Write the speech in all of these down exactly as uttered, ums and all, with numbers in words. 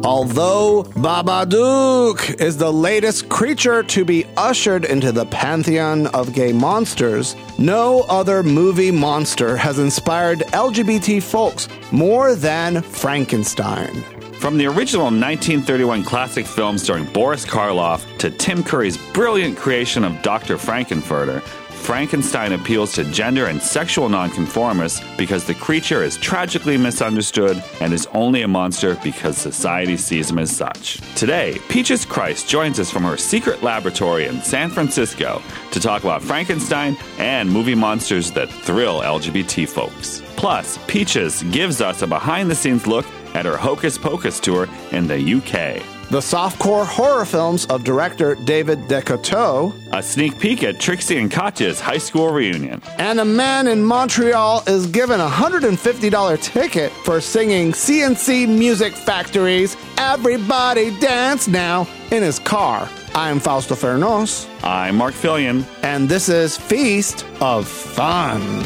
Although Babadook is the latest creature to be ushered into the pantheon of gay monsters, no other movie monster has inspired L G B T folks more than Frankenstein. From the original nineteen thirty-one classic film starring Boris Karloff to Tim Curry's brilliant creation of Doctor Frankenfurter, Frankenstein appeals to gender and sexual nonconformists because the creature is tragically misunderstood and is only a monster because society sees him as such. Today, Peaches Christ joins us from her secret laboratory in San Francisco to talk about Frankenstein and movie monsters that thrill L G B T folks. Plus, Peaches gives us a behind-the-scenes look at her Hocus Pocus tour in the U K. The softcore horror films of director David DeCoteau, a sneak peek at Trixie and Katya's high school reunion, and a man in Montreal is given a one hundred fifty dollars ticket for singing C N C Music Factory's Everybody Dance Now in his car. I'm Fausto Fernos. I'm Mark Fillion. And this is Feast of Fun.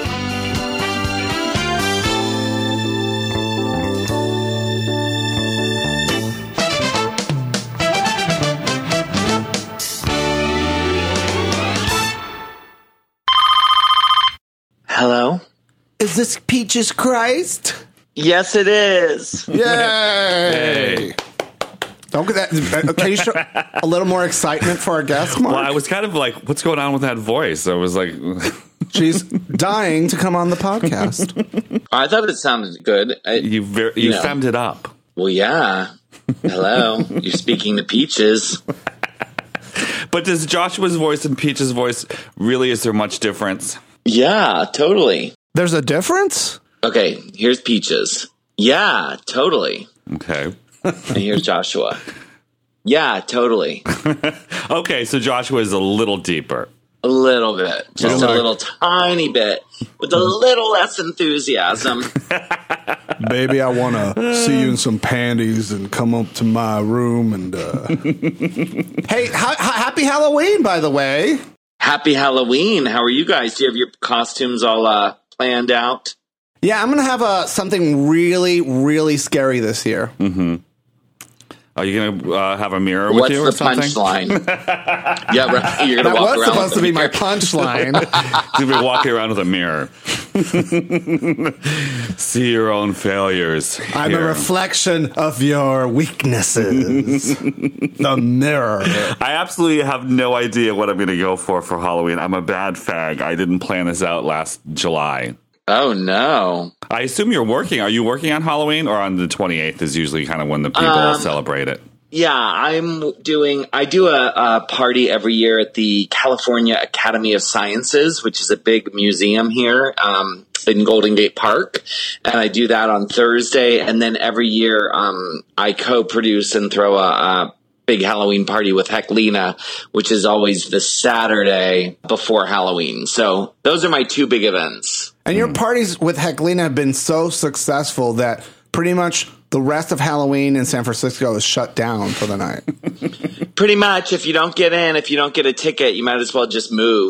Hello? Is this Peaches Christ? Yes, it is. Yay! Hey. Don't get that. Can you show a little more excitement for our guest, Mark? Well, I was kind of like, what's going on with that voice? I was like... She's dying to come on the podcast. I thought it sounded good. I, you ver- you, you know. femmed it up. Well, yeah. Hello. You're speaking to Peaches. But does Joshua's voice and Peach's voice, really, is there much difference? Yeah, totally. There's a difference? Okay, here's Peaches. Yeah, totally. Okay. And here's Joshua. Yeah, totally. Okay, so Joshua is a little deeper. A little bit. Just a little tiny bit. With a little less enthusiasm. Baby, I want to see you in some panties and come up to my room and... Uh... Hey, ha- ha- happy Halloween, by the way. Happy Halloween. How are you guys? Do you have your costumes all uh, planned out? Yeah, I'm going to have uh, something really, really scary this year. Mm-hmm. Are you going to uh, have a mirror with What's you or What's the something? punchline? Yeah, right. You're going to walk around. That was supposed to be mirror. my punchline. You'll be walking around with a mirror. See your own failures. I'm Here. a reflection of your weaknesses. The mirror. I absolutely have no idea what I'm going to go for for Halloween. I'm a bad fag. I didn't plan this out last July. Oh, no. I assume you're working. Are you working on Halloween, or on the twenty-eighth is usually kind of when the people Um, celebrate it? Yeah, I'm doing, I do a, a party every year at the California Academy of Sciences, which is a big museum here um, in Golden Gate Park. And I do that on Thursday. And then every year um, I co-produce and throw a, a big Halloween party with Heclina, which is always the Saturday before Halloween. So those are my two big events. And your parties with Heclina have been so successful that pretty much the rest of Halloween in San Francisco is shut down for the night. Pretty much. If you don't get in, if you don't get a ticket, you might as well just move.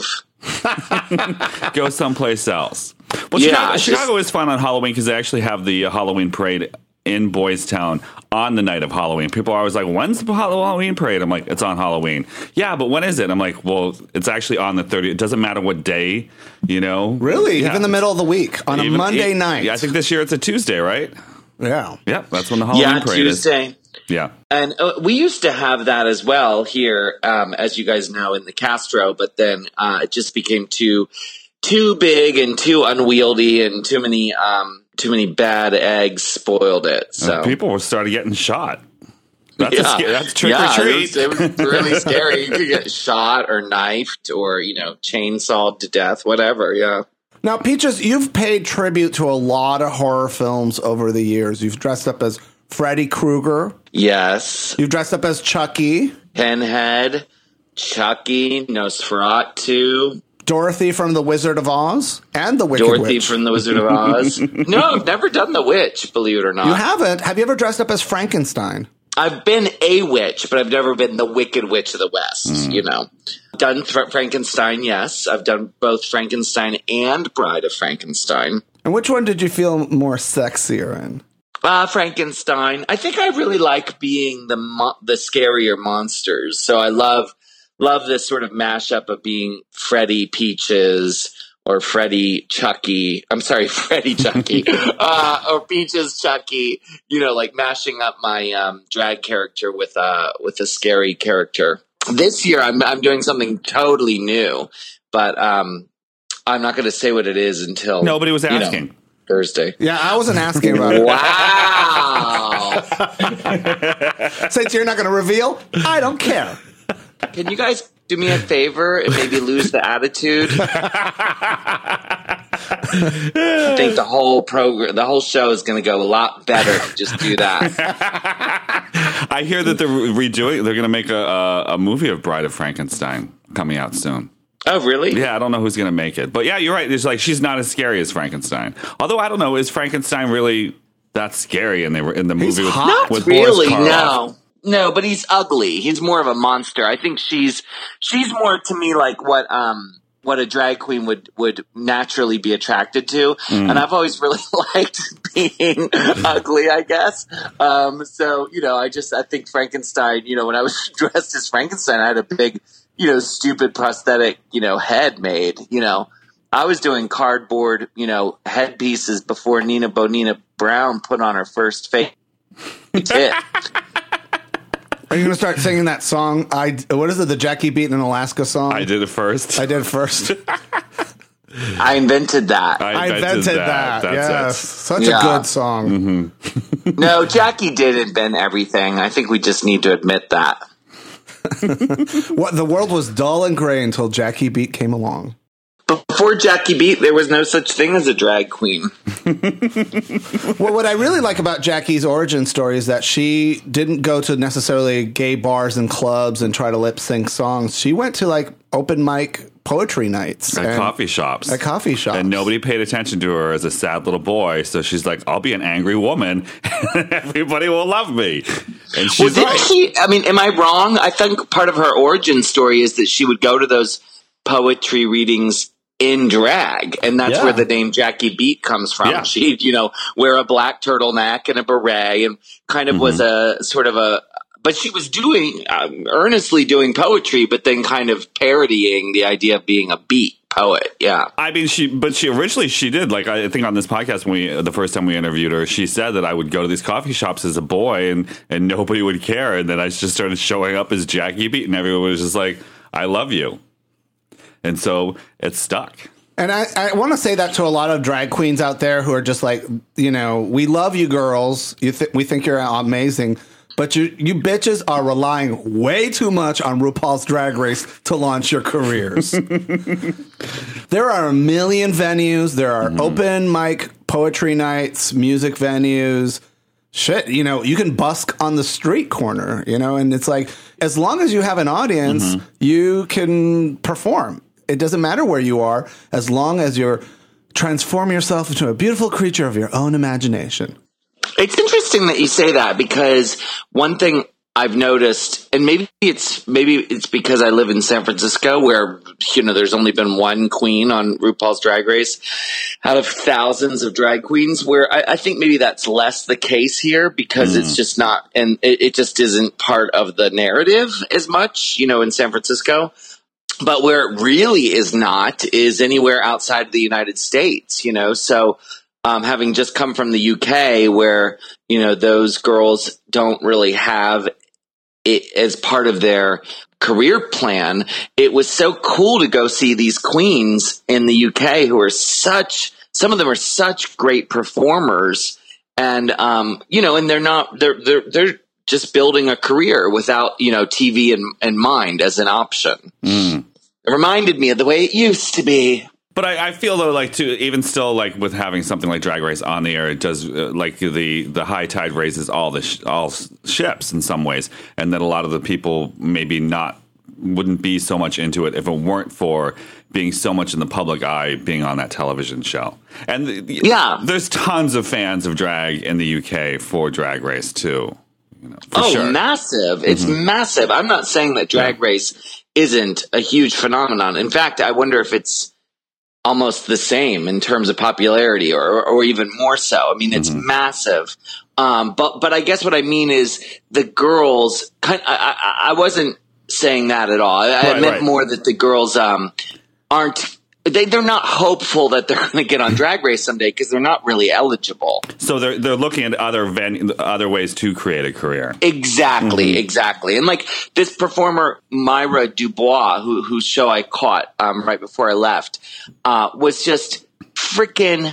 Go someplace else. Well, Yeah, Chicago, just- Chicago is fun on Halloween because they actually have the uh, Halloween parade in Boys Town on the night of Halloween. People are always like, when's the Halloween parade? I'm like, it's on Halloween. Yeah, but when is it? I'm like, well, it's actually on the thirtieth. It doesn't matter what day, you know? Really? Yeah. Even the middle of the week on Even- a Monday it- night. Yeah, I think this year it's a Tuesday, right? Yeah. Yeah, that's when the Halloween Yeah, parade Tuesday. is. Yeah. And uh, we used to have that as well here, um, as you guys know, in the Castro. But then uh, it just became too too big and too unwieldy, and too many um, too many bad eggs spoiled it. So Uh, people were started getting shot. That's, yeah. a sca- that's trick yeah, or treat. It was, it was really scary. You could get shot or knifed or, you know, chainsawed to death, whatever. Yeah. Now, Peaches, you've paid tribute to a lot of horror films over the years. You've dressed up as Freddy Krueger. Yes. You've dressed up as Chucky. Pinhead, Chucky, Nosferatu. Dorothy from The Wizard of Oz and The Wicked Dorothy Witch. from The Wizard of Oz. No, I've never done The Witch, believe it or not. You haven't? Have you ever dressed up as Frankenstein? I've been a witch, but I've never been the Wicked Witch of the West, Mm. you know. Done Fra- Frankenstein, yes. I've done both Frankenstein and Bride of Frankenstein. And which one did you feel more sexier in? Uh, Frankenstein. I think I really like being the mo- the scarier monsters. So I love love this sort of mashup of being Freddy Peaches or Freddy Chucky. I'm sorry, Freddy Chucky uh, or Peaches Chucky. You know, like mashing up my um, drag character with a with a scary character. This year, I'm I'm doing something totally new, but um, I'm not going to say what it is until nobody was asking. You know, Thursday. Yeah, I wasn't asking about it. Wow. Since you're not going to reveal, I don't care. Can you guys do me a favor and maybe lose the attitude? I think the whole program, the whole show is going to go a lot better if you just do that. I hear that they're redoing. They're going to make a, a a movie of Bride of Frankenstein coming out soon. Oh, really? Yeah, I don't know who's going to make it. But yeah, you're right. It's like she's not as scary as Frankenstein. Although, I don't know, is Frankenstein really that scary in the, in the movie with, Not with really, Boris Karloff? no. No, but he's ugly. He's more of a monster. I think she's she's more to me like what um what a drag queen would, would naturally be attracted to. Mm. And I've always really liked being ugly, I guess. Um, so, you know, I just I think Frankenstein, you know, when I was dressed as Frankenstein, I had a big you know, stupid prosthetic, you know, head made, you know, I was doing cardboard, you know, headpieces before Nina Bonina Brown put on her first fake tit. Are you going to start singing that song? I, what is it? The Jackie Beat in Alaska song? I did it first. I did it first. I invented that. I I invented, invented that. that. That's Yeah. it. Such Yeah. a good song. Mm-hmm. No, Jackie did invent everything. I think we just need to admit that. What the world was dull and gray until Jackie Beat came along. Before Jackie Beat, there was no such thing as a drag queen. Well, what I really like about Jackie's origin story is that she didn't go to necessarily gay bars and clubs and try to lip sync songs. She went to like open mic poetry nights At and- coffee shops. At coffee shops. And nobody paid attention to her as a sad little boy. So she's like, I'll be an angry woman and everybody will love me. And she's Well, didn't right. she? I mean, am I wrong? I think part of her origin story is that she would go to those poetry readings in drag, and that's Yeah. where the name Jackie Beat comes from. Yeah. She'd, you know, wear a black turtleneck and a beret, and kind of Mm-hmm. was a sort of a. But she was doing um, earnestly doing poetry, but then kind of parodying the idea of being a beat poet. Yeah. I mean, she, but she originally she did like I think on this podcast when we the first time we interviewed her, she said that I would go to these coffee shops as a boy and and nobody would care, and then I just started showing up as Jackie Beat, and everyone was just like, "I love you," and so it stuck. And I, I want to say that to a lot of drag queens out there who are just like, you know, we love you girls. You th- we think you're amazing. But you, you bitches are relying way too much on RuPaul's Drag Race to launch your careers. There are a million venues. There are mm-hmm. open mic poetry nights, music venues. Shit, you know, you can busk on the street corner, you know, and it's like, as long as you have an audience, mm-hmm. you can perform. It doesn't matter where you are, as long as you're transform yourself into a beautiful creature of your own imagination. It's interesting that you say that, because one thing I've noticed, and maybe it's maybe it's because I live in San Francisco, where, you know, there's only been one queen on RuPaul's Drag Race out of thousands of drag queens, where I, I think maybe that's less the case here, because mm. it's just not, and it, it just isn't part of the narrative as much, you know, in San Francisco. But where it really is not is anywhere outside of the United States, you know, so Um, having just come from the U K, where, you know, those girls don't really have it as part of their career plan, it was so cool to go see these queens in the U K who are such, some of them are such great performers, and, um, you know, and they're not, they're, they're, they're just building a career without, you know, T V in, in mind as an option. Mm. It reminded me of the way it used to be. But I, I feel though, like, to even still, like, with having something like Drag Race on the air, it does uh, like the the high tide raises all the sh- all ships in some ways, and that a lot of the people maybe not wouldn't be so much into it if it weren't for being so much in the public eye, being on that television show. And the, yeah, there's tons of fans of drag in the U K for Drag Race too. You know, for oh, sure. massive! It's mm-hmm. massive. I'm not saying that Drag yeah. Race isn't a huge phenomenon. In fact, I wonder if it's almost the same in terms of popularity, or, or even more so. I mean, it's mm-hmm. massive Um, but but I guess what I mean is the girls. Kind, I, I I wasn't saying that at all. I, right, I meant right. more that the girls um, aren't. They they're not hopeful that they're going to get on Drag Race someday because they're not really eligible. So they're they're looking at other ven- other ways to create a career. Exactly, Mm-hmm. exactly. And like this performer, Myra Dubois, who whose show I caught um, right before I left, uh, was just freaking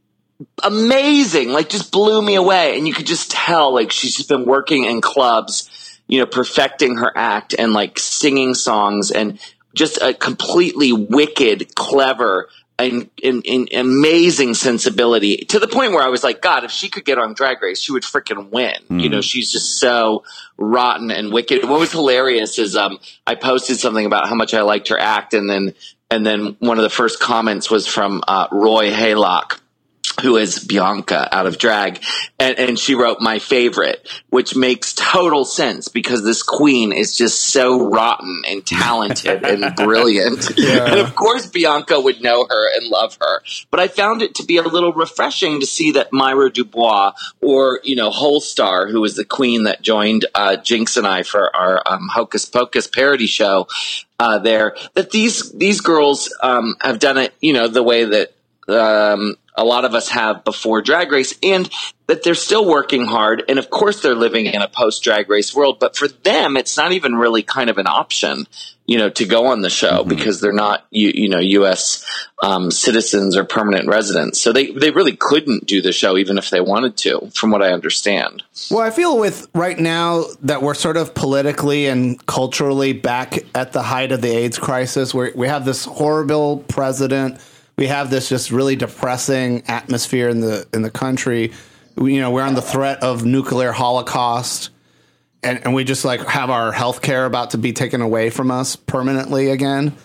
amazing. Like just blew me away. And you could just tell like she's just been working in clubs, you know, perfecting her act and like singing songs and just a completely wicked, clever, and, and, and amazing sensibility to the point where I was like, God, if she could get on Drag Race, she would freaking win. Mm. You know, she's just so rotten and wicked. What was hilarious is um, I posted something about how much I liked her act, and then and then one of the first comments was from uh, Roy Haylock, who is Bianca out of Drag, and, and she wrote my favorite, which makes total sense because this queen is just so rotten and talented and brilliant. Yeah. And of course Bianca would know her and love her. But I found it to be a little refreshing to see that Myra Dubois or, you know, Holstar, who was the queen that joined uh, Jinx and I for our um, Hocus Pocus parody show uh, there, that these, these girls um, have done it, you know, the way that um, a lot of us have before Drag Race, and that they're still working hard. And of course they're living in a post Drag Race world, but for them, it's not even really kind of an option, you know, to go on the show mm-hmm. because they're not, you, you know, U S um, citizens or permanent residents. So they, they really couldn't do the show even if they wanted to, from what I understand. Well, I feel with right now that we're sort of politically and culturally back at the height of the AIDS crisis, where we have this horrible president. We have this just really depressing atmosphere in the in the country. We, you know, we're on the threat of nuclear holocaust, and, and we just like have our health care about to be taken away from us permanently again.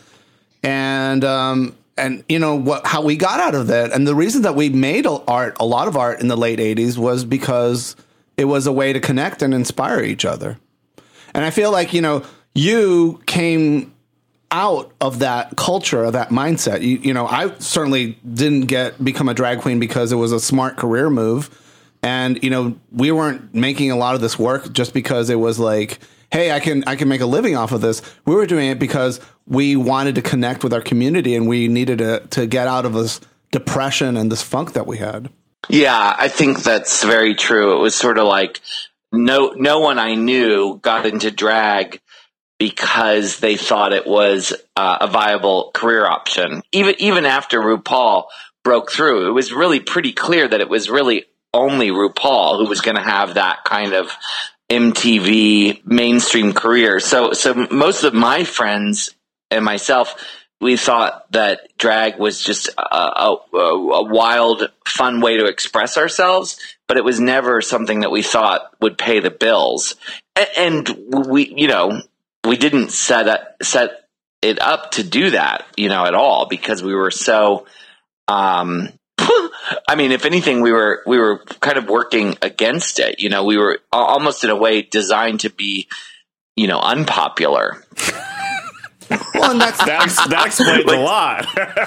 And um, and you know what? How we got out of that, and the reason that we made art, a lot of art in the late eighties, was because it was a way to connect and inspire each other. And I feel like you know you came out of that culture, of that mindset. You, you know, I certainly didn't get become a drag queen because it was a smart career move. And, you know, we weren't making a lot of this work just because it was like, hey, I can I can make a living off of this. We were doing it because we wanted to connect with our community and we needed to, to get out of this depression and this funk that we had. Yeah, I think that's very true. It was sort of like no no one I knew got into drag because they thought it was uh, a viable career option. Even even after RuPaul broke through, it was really pretty clear that it was really only RuPaul who was going to have that kind of M T V mainstream career. So so most of my friends and myself, we thought that drag was just a, a, a wild, fun way to express ourselves, but it was never something that we thought would pay the bills. And, and we, you know, we didn't set up, set it up to do that, you know, at all, because we were so, um, I mean, if anything, we were, we were kind of working against it. You know, we were almost in a way designed to be, you know, unpopular. Well, and that's, that's that explains like, a lot.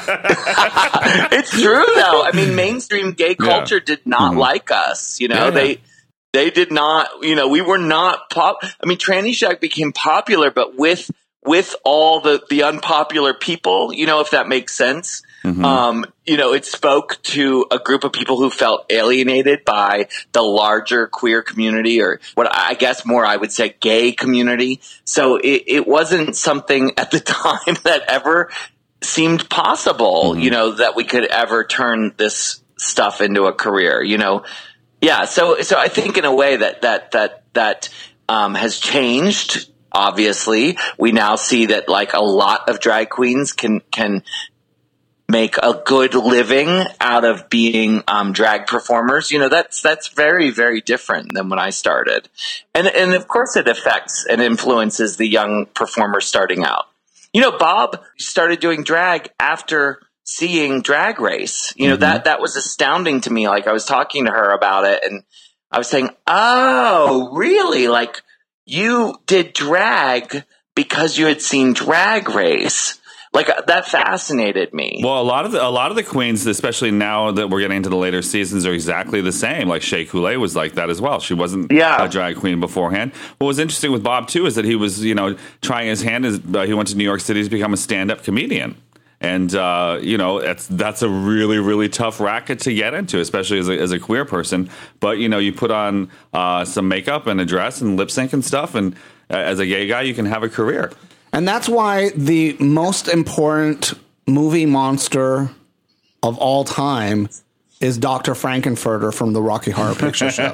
It's true, though. I mean, mainstream gay culture yeah. did not mm-hmm. like us. You know, yeah, yeah. they they did not. You know, we were not pop. I mean, Tranny Shack became popular, but with with all the the unpopular people. You know, if that makes sense. Mm-hmm. Um, you know, it spoke to a group of people who felt alienated by the larger queer community, or what I guess more I would say gay community. So it, it wasn't something at the time that ever seemed possible, mm-hmm. you know, that we could ever turn this stuff into a career, you know? Yeah. So, so I think in a way that, that, that, that, um, has changed. Obviously, we now see that like a lot of drag queens can, can, make a good living out of being um, drag performers. You know, that's that's very, very different than when I started. And and of course it affects and influences the young performers starting out. You know, Bob started doing drag after seeing Drag Race. You know, mm-hmm. that that was astounding to me. Like, I was talking to her about it, and I was saying, oh, really? Like, you did drag because you had seen Drag Race. Like that fascinated me. Well, a lot of the, a lot of the queens, especially now that we're getting into the later seasons, are exactly the same. Like Shea Coulee was like that as well. She wasn't yeah. a drag queen beforehand. What was interesting with Bob too is that he was, you know, trying his hand. As, uh, he went to New York City to become a stand-up comedian. And, uh, you know, it's, that's a really, really tough racket to get into, especially as a, as a queer person. But, you know, you put on uh, some makeup and a dress and lip sync and stuff, and uh, as a gay guy, you can have a career. And that's why the most important movie monster of all time is Doctor Frankenfurter from the Rocky Horror Picture Show.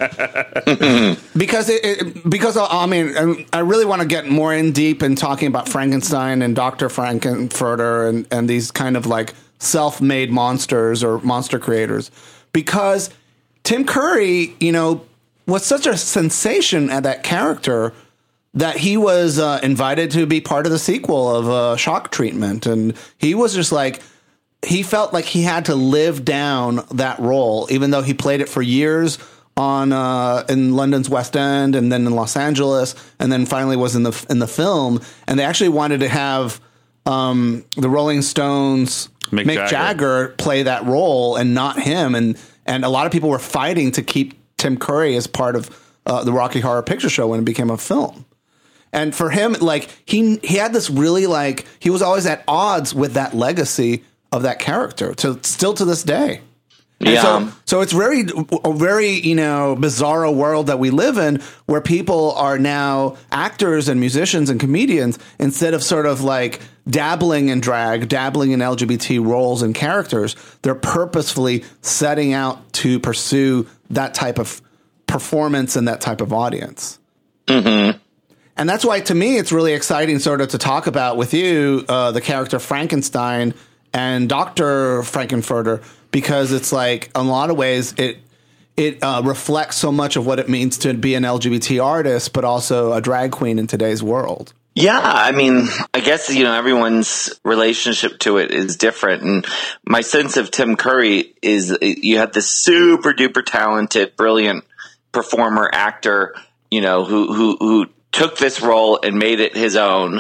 because it, it, because I mean, I really want to get more in deep in talking about Frankenstein and Doctor Frankenfurter and, and these kind of like self-made monsters or monster creators. Because Tim Curry, you know, was such a sensation at that character that he was uh, invited to be part of the sequel of uh, Shock Treatment. And he was just like, he felt like he had to live down that role, even though he played it for years on uh, in London's West End and then in Los Angeles, and then finally was in the in the film. And they actually wanted to have um, the Rolling Stones, Mick, Mick Jagger. Jagger play that role and not him. And, and a lot of people were fighting to keep Tim Curry as part of uh, the Rocky Horror Picture Show when it became a film. And for him, like he he had this really like he was always at odds with that legacy of that character to still to this day. And yeah. So, so it's very a very you know bizarro world that we live in, where people are now actors and musicians and comedians instead of sort of like dabbling in drag, dabbling in L G B T roles and characters. They're purposefully setting out to pursue that type of performance and that type of audience. Mm-hmm. And that's why, to me, it's really exciting sort of to talk about with you uh, the character Frankenstein and Doctor Frankenfurter, because it's like, in a lot of ways, it it uh, reflects so much of what it means to be an L G B T artist, but also a drag queen in today's world. Yeah, I mean, I guess, you know, everyone's relationship to it is different. And my sense of Tim Curry is you had this super duper talented, brilliant performer, actor, you know, who who who took this role and made it his own,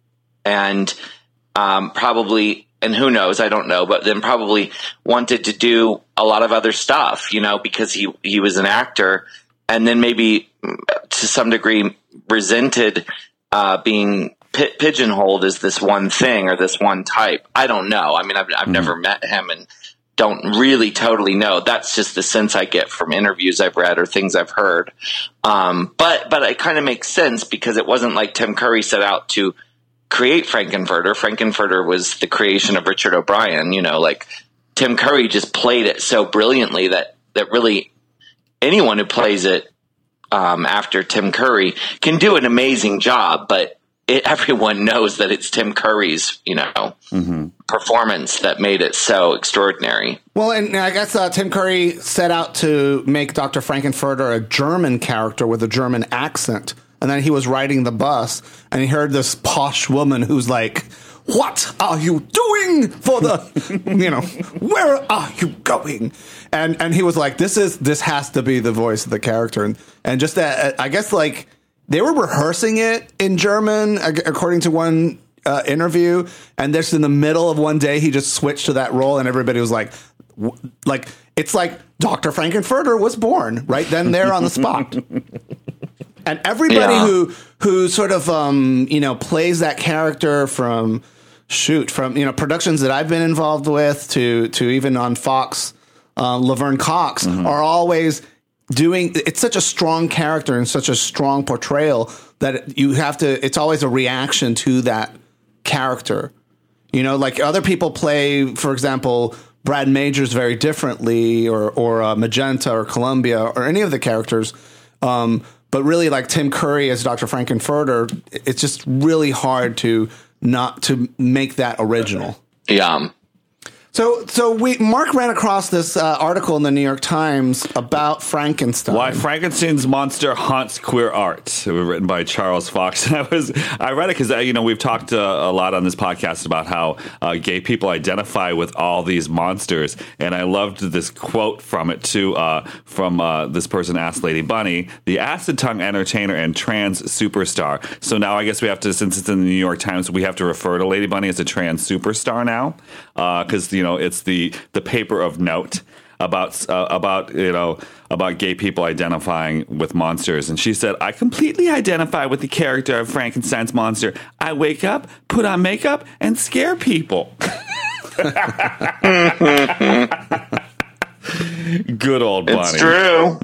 and um, probably, and who knows, I don't know, but then probably wanted to do a lot of other stuff, you know, because he, he was an actor, and then maybe to some degree resented uh, being p- pigeonholed as this one thing or this one type. I don't know. I mean, I've, I've mm-hmm. never met him and don't really totally know. That's just the sense I get from interviews I've read or things I've heard. Um, but, but it kind of makes sense because it wasn't like Tim Curry set out to create Frankenfurter. Frankenfurter was the creation of Richard O'Brien. You know, like Tim Curry just played it so brilliantly that, that really anyone who plays it um, after Tim Curry can do an amazing job, but It, everyone knows that it's Tim Curry's, you know, mm-hmm. performance that made it so extraordinary. Well, and I guess uh, Tim Curry set out to make Doctor Frankenfurter a German character with a German accent. And then he was riding the bus and he heard this posh woman who's like, "What are you doing for the, you know, where are you going?" And and he was like, this is, this has to be the voice of the character. And, and just that, I guess like, they were rehearsing it in German, according to one uh, interview, and just in the middle of one day, he just switched to that role, and everybody was like, w- "Like it's like Doctor Frankenfurter was born right then, there on the spot." And everybody yeah. who who sort of um, you know plays that character from shoot from you know productions that I've been involved with to to even on Fox, uh, Laverne Cox mm-hmm. are always doing. It's such a strong character and such a strong portrayal that you have to, it's always a reaction to that character. You know, like other people play, for example, Brad Majors very differently, or, or uh, Magenta or Columbia or any of the characters. Um, but really like Tim Curry as Doctor Frankenfurter, it's just really hard to not to make that original. Yeah. So, so we Mark ran across this uh, article in the New York Times about Frankenstein. Why Frankenstein's monster haunts queer art. It was written by Charles Fox. And I was I read it because uh, you know we've talked uh, a lot on this podcast about how uh, gay people identify with all these monsters, and I loved this quote from it too. Uh, from uh, this person asked Lady Bunny, the acid tongue entertainer and trans superstar. So now I guess we have to, since it's in the New York Times, we have to refer to Lady Bunny as a trans superstar now because uh, you know it's the the paper of note about uh, about you know about gay people identifying with monsters. And she said, I completely identify with the character of Frankenstein's monster. I wake up, put on makeup, and scare people. Good old Bunny. It's true.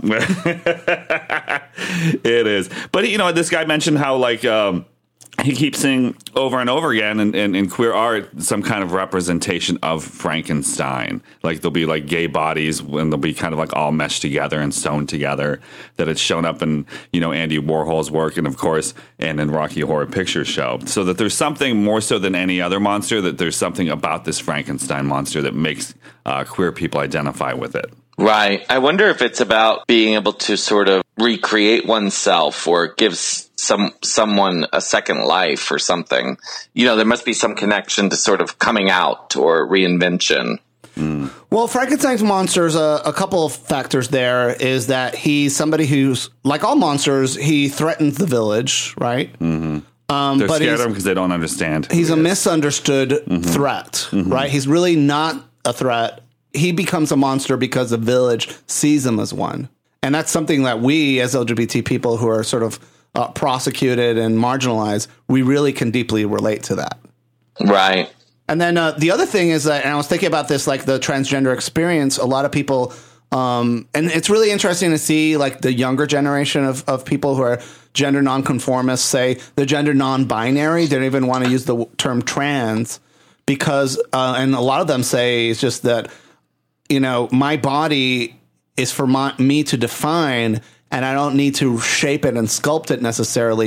It is. But, you know, this guy mentioned how, like, um, he keeps seeing over and over again in, in, in queer art some kind of representation of Frankenstein. Like there'll be like gay bodies and they'll be kind of like all meshed together and sewn together. That it's shown up in, you know, Andy Warhol's work and of course and in Rocky Horror Picture Show. So that there's something more so than any other monster, that there's something about this Frankenstein monster that makes uh, queer people identify with it. Right. I wonder if it's about being able to sort of recreate oneself or give some someone a second life or something. You know, there must be some connection to sort of coming out or reinvention. Mm. Well, Frankenstein's monsters, uh, a couple of factors there is that he's somebody who's, like all monsters, he threatens the village, right? Mm-hmm. Um, They're but scared of him because they don't understand. He's a misunderstood mm-hmm. threat, mm-hmm. right? He's really not a threat. He becomes a monster because the village sees him as one. And that's something that we as L G B T people who are sort of uh, prosecuted and marginalized, we really can deeply relate to that. Right. And then uh, the other thing is that, and I was thinking about this, like the transgender experience, a lot of people, um, and it's really interesting to see like the younger generation of, of people who are gender nonconformists say the gender non-binary. They don't even want to use the term trans because, uh, and a lot of them say it's just that, you know, my body is for my, me to define, and I don't need to shape it and sculpt it necessarily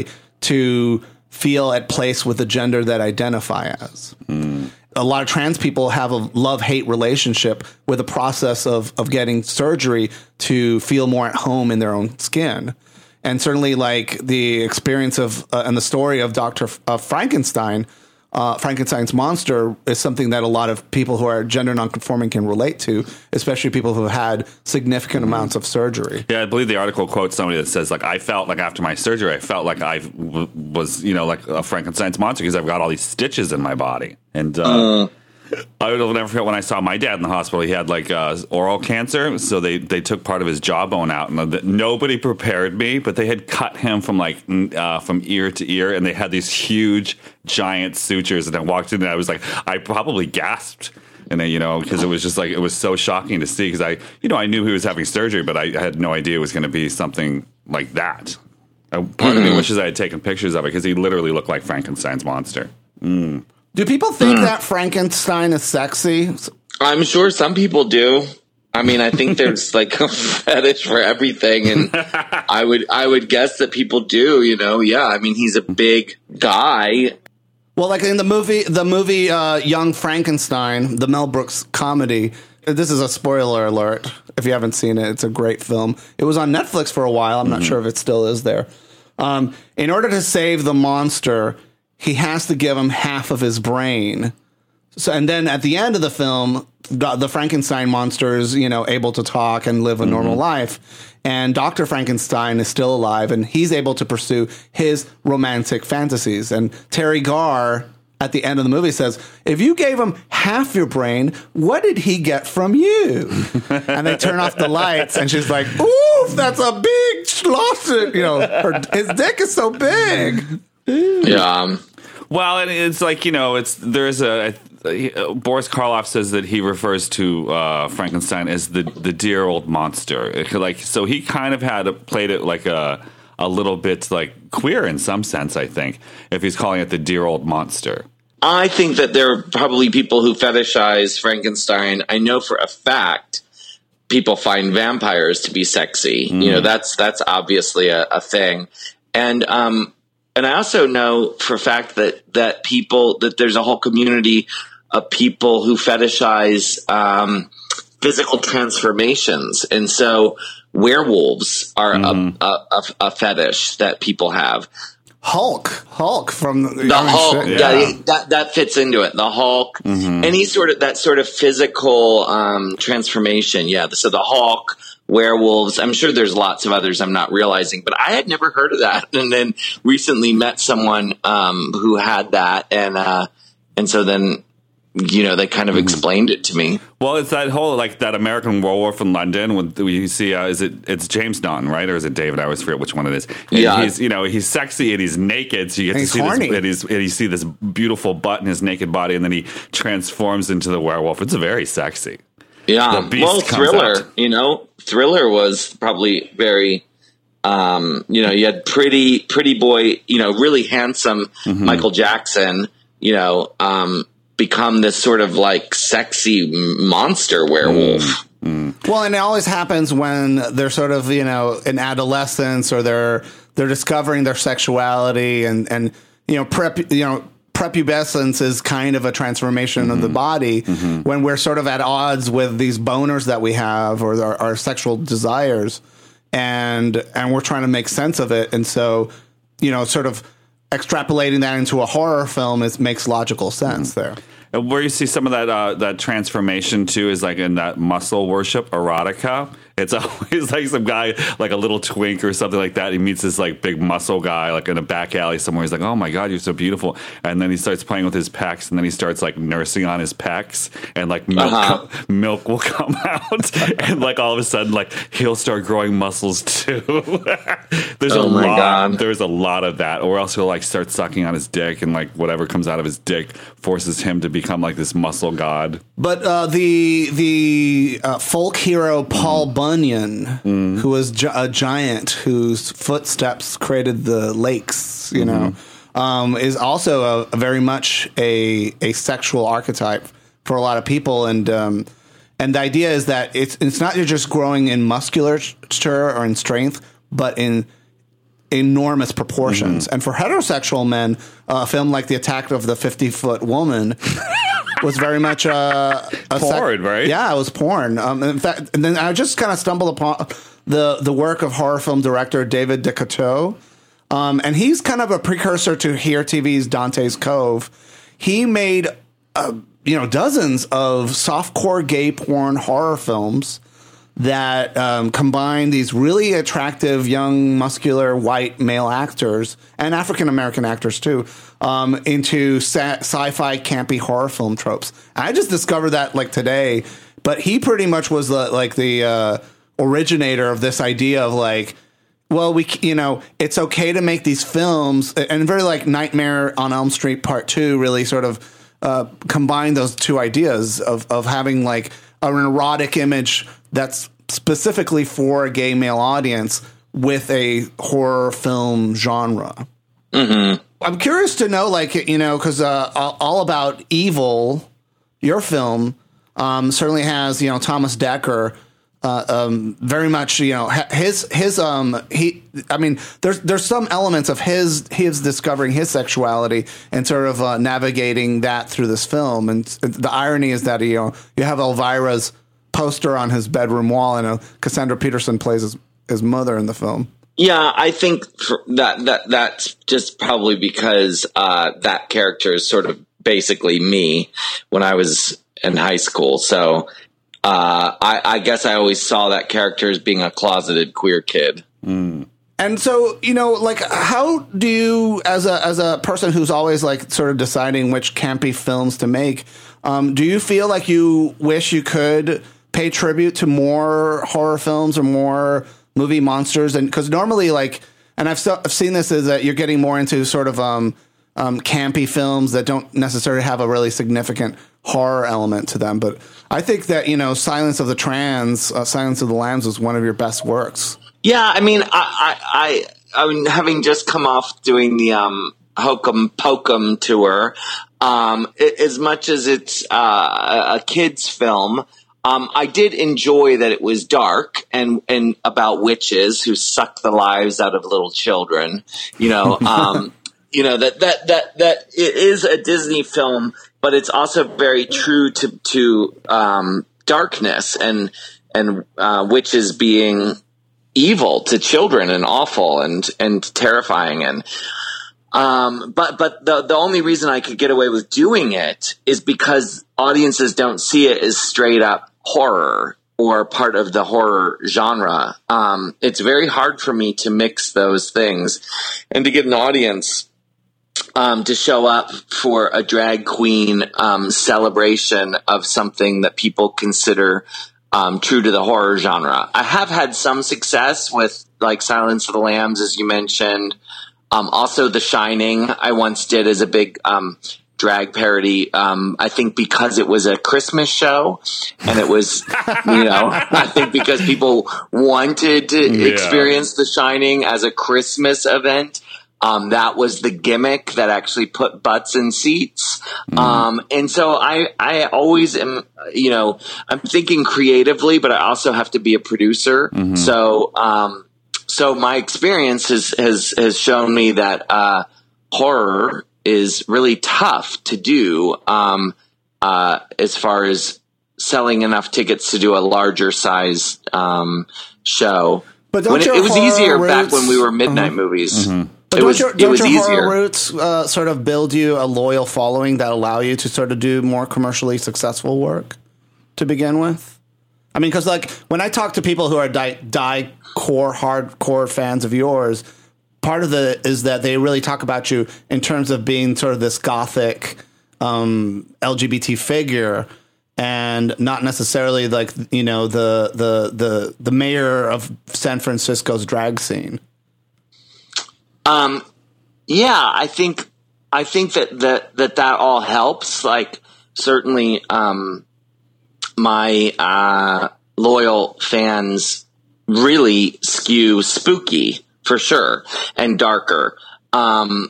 to feel at place with the gender that I identify as. Mm. A lot of trans people have a love-hate relationship with the process of, of getting surgery to feel more at home in their own skin. And certainly like the experience of uh, and the story of Doctor F- uh, Frankenstein, Uh, Frankenstein's monster is something that a lot of people who are gender nonconforming can relate to, especially people who have had significant mm-hmm. amounts of surgery. Yeah, I believe the article quotes somebody that says, like, I felt like after my surgery, I felt like I w- was, you know, like a Frankenstein's monster because I've got all these stitches in my body. And uh, uh. I will never forget when I saw my dad in the hospital. He had like uh, oral cancer, so they, they took part of his jawbone out, and the, nobody prepared me. But they had cut him from like uh, from ear to ear, and they had these huge, giant sutures. And I walked in, and I was like, I probably gasped, and then, you know, because it was just like it was so shocking to see. Because I, you know, I knew he was having surgery, but I had no idea it was going to be something like that. Uh, part mm-hmm. of me wishes I had taken pictures of it because he literally looked like Frankenstein's monster. Mm. Do people think mm. that Frankenstein is sexy? I'm sure some people do. I mean, I think there's like a fetish for everything, and I would I would guess that people do. You know, yeah. I mean, he's a big guy. Well, like in the movie, the movie uh, Young Frankenstein, the Mel Brooks comedy. This is a spoiler alert. If you haven't seen it, it's a great film. It was on Netflix for a while. I'm mm-hmm. not sure if it still is there. Um, in order to save the monster, he has to give him half of his brain. So, and then at the end of the film, the, the Frankenstein monster is, you know, able to talk and live a mm-hmm. normal life. And Doctor Frankenstein is still alive, and he's able to pursue his romantic fantasies. And Terry Garr, at the end of the movie, says, if you gave him half your brain, what did he get from you? And they turn off the lights, and she's like, oof, that's a big schlosser. You know, her, his dick is so big. Yeah. Well, and it's like, you know, it's there's a, a, a Boris Karloff says that he refers to uh, Frankenstein as the the dear old monster. It, like, so he kind of had a, played it like a a little bit like queer in some sense, I think, if he's calling it the dear old monster. I think that there are probably people who fetishize Frankenstein. I know for a fact people find vampires to be sexy. Mm. You know, that's that's obviously a, a thing. And um And I also know for a fact that, that people, that there's a whole community of people who fetishize um, physical transformations. And so werewolves are mm-hmm. a, a, a fetish that people have. Hulk, Hulk from the, the Hulk, yeah. yeah, that that fits into it. The Hulk, mm-hmm. any sort of that sort of physical um, transformation, yeah. So the Hulk, werewolves. I'm sure there's lots of others I'm not realizing, but I had never heard of that. And then recently met someone um, who had that, and uh, and so then you know they kind of mm-hmm. explained it to me. Well, it's that whole like that American Werewolf in London. When you see, uh, is it it's James Dunn, right, or is it David? I always forget which one it is. And yeah, he's you know he's sexy and he's naked, so you get and to see horny. this. And, he's, and you see this beautiful butt in his naked body, and then he transforms into the werewolf. It's very sexy. Yeah, well, Thriller, out. you know, Thriller was probably very. Um, you know, you had pretty, pretty boy, you know, really handsome mm-hmm. Michael Jackson. You know. Um, become this sort of like sexy monster werewolf. Mm. Mm. Well, and it always happens when they're sort of, you know, in adolescence or they're they're discovering their sexuality and and you know prep you know prepubescence is kind of a transformation mm-hmm. of the body mm-hmm. when we're sort of at odds with these boners that we have or our, our sexual desires and and we're trying to make sense of it, and so you know sort of extrapolating that into a horror film is makes logical sense mm-hmm. there. And where you see some of that uh, that transformation too is like in that muscle worship erotica. It's always like some guy, like a little twink or something like that. He meets this like big muscle guy, like in a back alley somewhere. He's like, "Oh my God, you're so beautiful!" And then he starts playing with his pecs, and then he starts like nursing on his pecs, and like milk, uh-huh. com- milk will come out, and like all of a sudden, like he'll start growing muscles too. There's oh a my lot. God. There's a lot of that, or else he'll like start sucking on his dick, and like whatever comes out of his dick forces him to become like this muscle god. But uh, the the uh, folk hero Paul mm. Bunyan. Bunyan, mm. who was gi- a giant whose footsteps created the lakes, you mm-hmm. know, um, is also a, a very much a a sexual archetype for a lot of people, and um, and the idea is that it's it's not just growing in musculature or in strength, but in enormous proportions. Mm-hmm. And for heterosexual men, uh, a film like The Attack of the fifty-Foot Woman was very much uh, a porn, sec- right? Yeah, it was porn. Um, in fact, and then I just kind of stumbled upon the the work of horror film director David DeCoteau, um, and he's kind of a precursor to Here T V's Dante's Cove. He made uh, you know dozens of softcore gay porn horror films that um, combine these really attractive, young, muscular, white male actors and African American actors too um, into sa- sci-fi campy horror film tropes. I just discovered that like today, but he pretty much was the, like the uh, originator of this idea of like, well, we you know it's okay to make these films, and very like Nightmare on Elm Street Part Two really sort of uh, combine those two ideas of of having like an erotic image that's specifically for a gay male audience with a horror film genre. Mm-hmm. I'm curious to know, like, you know, because uh, All About Evil, your film, um, certainly has, you know, Thomas Dekker, uh, um, very much, you know, his, his, um, he, I mean, there's, there's some elements of his, his discovering his sexuality and sort of uh, navigating that through this film. And the irony is that, you know, you have Elvira's poster on his bedroom wall, and uh, Cassandra Peterson plays his, his mother in the film. Yeah, I think for that that that's just probably because uh, that character is sort of basically me when I was in high school. So uh, I, I guess I always saw that character as being a closeted queer kid. Mm. And so, you know, like, how do you, as a as a person who's always like sort of deciding which campy films to make, um, do you feel like you wish you could pay tribute to more horror films or more movie monsters? And because normally, like, and I've, so, I've seen this, is that you're getting more into sort of um, um, campy films that don't necessarily have a really significant horror element to them. But I think that, you know, Silence of the Trans, uh, Silence of the Lambs was one of your best works. Yeah, I mean, I, I, I, I mean, having just come off doing the um, Hokum Pokum tour, um, it, as much as it's uh, a kid's film, Um, I did enjoy that it was dark and, and about witches who suck the lives out of little children. You know, um, you know that, that that that it is a Disney film but it's also very true to to um, darkness and and uh, witches being evil to children and awful and and terrifying. And um, but but the the only reason I could get away with doing it is because audiences don't see it as straight up horror or part of the horror genre. Um, it's very hard for me to mix those things and to get an audience um, to show up for a drag queen um, celebration of something that people consider um, true to the horror genre. I have had some success with like Silence of the Lambs, as you mentioned. Um, also The Shining, I once did as a big um, drag parody. Um, I think because it was a Christmas show and it was, you know, I think because people wanted to yeah. experience The Shining as a Christmas event. Um, that was the gimmick that actually put butts in seats. Mm. Um, and so I, I always am, you know, I'm thinking creatively, but I also have to be a producer. Mm-hmm. So, um, so my experience has, has, has shown me that, uh, horror is really tough to do, um, uh, as far as selling enough tickets to do a larger size, um, show. But don't when it, it was easier roots, back when we were midnight mm-hmm. movies. Mm-hmm. But it don't was, your, it don't was your easier. horror roots uh, sort of build you a loyal following that allow you to sort of do more commercially successful work to begin with? I mean, because like when I talk to people who are die, die core hardcore fans of yours, part of the is that they really talk about you in terms of being sort of this gothic um, L G B T figure, and not necessarily like, you know, the the the the mayor of San Francisco's drag scene. Um, yeah, I think, I think that, that, that, that all helps. Like certainly, um, my, uh, loyal fans really skew spooky for sure and darker. Um,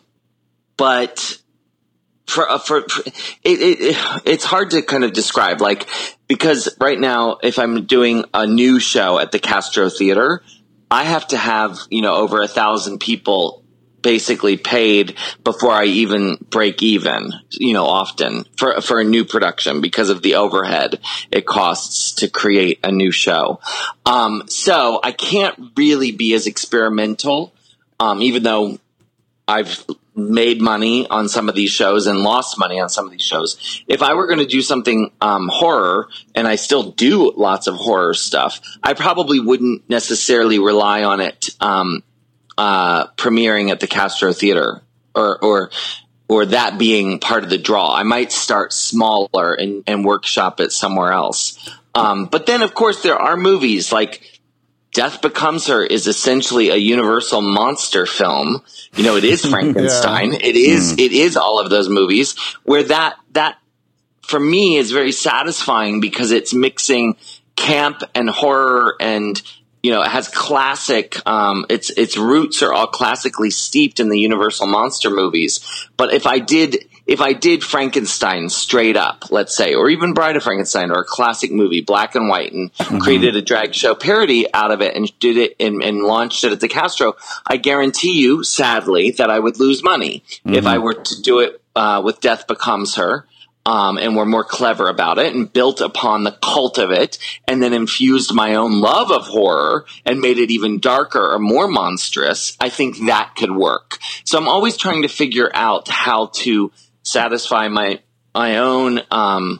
but for, uh, for, for it, it, it's hard to kind of describe, like, because right now, if I'm doing a new show at the Castro Theater, I have to have, you know, over a thousand people basically paid before I even break even, you know, often for, for a new production because of the overhead it costs to create a new show. Um, so I can't really be as experimental, um, even though I've made money on some of these shows and lost money on some of these shows. If I were going to do something um, horror, and I still do lots of horror stuff, I probably wouldn't necessarily rely on it um, uh, premiering at the Castro Theater or or or that being part of the draw. I might start smaller and, and workshop it somewhere else. Um, but then, of course, there are movies like Death Becomes Her is essentially a Universal monster film. You know, it is Frankenstein. yeah. It is, mm. it is all of those movies where that, that for me is very satisfying because it's mixing camp and horror and, you know, it has classic, um, its, its roots are all classically steeped in the Universal monster movies. But if I did, if I did Frankenstein straight up, let's say, or even Bride of Frankenstein or a classic movie, black and white, and mm-hmm. created a drag show parody out of it and did it and, and launched it at the Castro, I guarantee you, sadly, that I would lose money mm-hmm. if I were to do it uh, with Death Becomes Her. Um, and were more clever about it and built upon the cult of it and then infused my own love of horror and made it even darker or more monstrous, I think that could work. So I'm always trying to figure out how to satisfy my my own um,